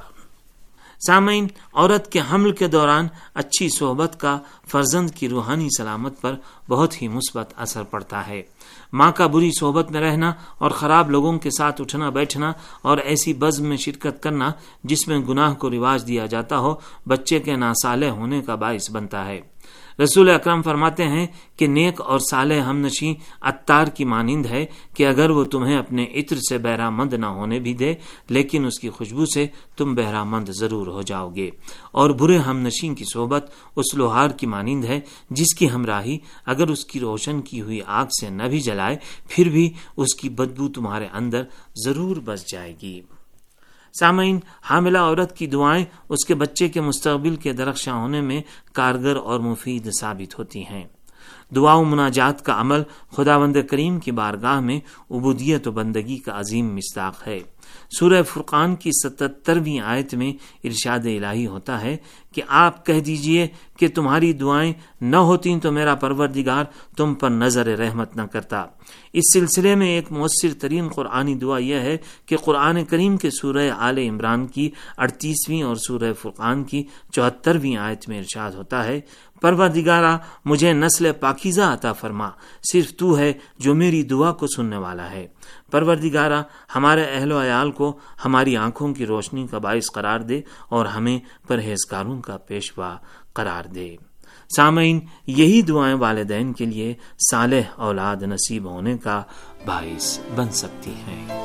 سامعین، عورت کے حمل کے دوران اچھی صحبت کا فرزند کی روحانی سلامت پر بہت ہی مثبت اثر پڑتا ہے۔ ماں کا بری صحبت میں رہنا اور خراب لوگوں کے ساتھ اٹھنا بیٹھنا اور ایسی بزم میں شرکت کرنا جس میں گناہ کو رواج دیا جاتا ہو، بچے کے ناصالح ہونے کا باعث بنتا ہے۔ رسول اکرم فرماتے ہیں کہ نیک اور صالح ہم نشیں عطار کی مانند ہے کہ اگر وہ تمہیں اپنے عطر سے بہرامند نہ ہونے بھی دے لیکن اس کی خوشبو سے تم بہرامند ضرور ہو جاؤ گے، اور برے ہم نشیں کی صحبت اس لوہار کی مانند ہے جس کی ہمراہی اگر اس کی روشن کی ہوئی آگ سے نہ بھی جلائے پھر بھی اس کی بدبو تمہارے اندر ضرور بس جائے گی۔ سامعین، حاملہ عورت کی دعائیں اس کے بچے کے مستقبل کے درخشاں ہونے میں کارگر اور مفید ثابت ہوتی ہیں۔ دعا و مناجات کا عمل خداوند کریم کی بارگاہ میں عبودیت و بندگی کا عظیم مصداق ہے۔ सूरह फुरकान की 77वीं आयत में इरशाद इलाही होता है कि आप कह दीजिए कि तुम्हारी दुआएं न होती तो मेरा परवरदिगार तुम पर नजर रहमत न करता। इस सिलसिले में एक मुअस्सिर तरीन कुरानी दुआ यह है कि कुरान करीम के सूरह आले इमरान की 38वीं और सूरह फुरकान की 74वीं आयत में इरशाद होता है, परवरदिगारा मुझे नस्ल पाकीज़ा अता फरमा, सिर्फ तू है जो मेरी दुआ को सुनने वाला है। परवरदिगारा हमारे अहलो अयाल को हमारी आंखों की रोशनी का बाइस करार दे और हमें परहेजगारों का पेशवा करार दे। सामईन, यही दुआएं वालिदैन के लिए सालेह औलाद नसीब होने का बाइस बन सकती हैं।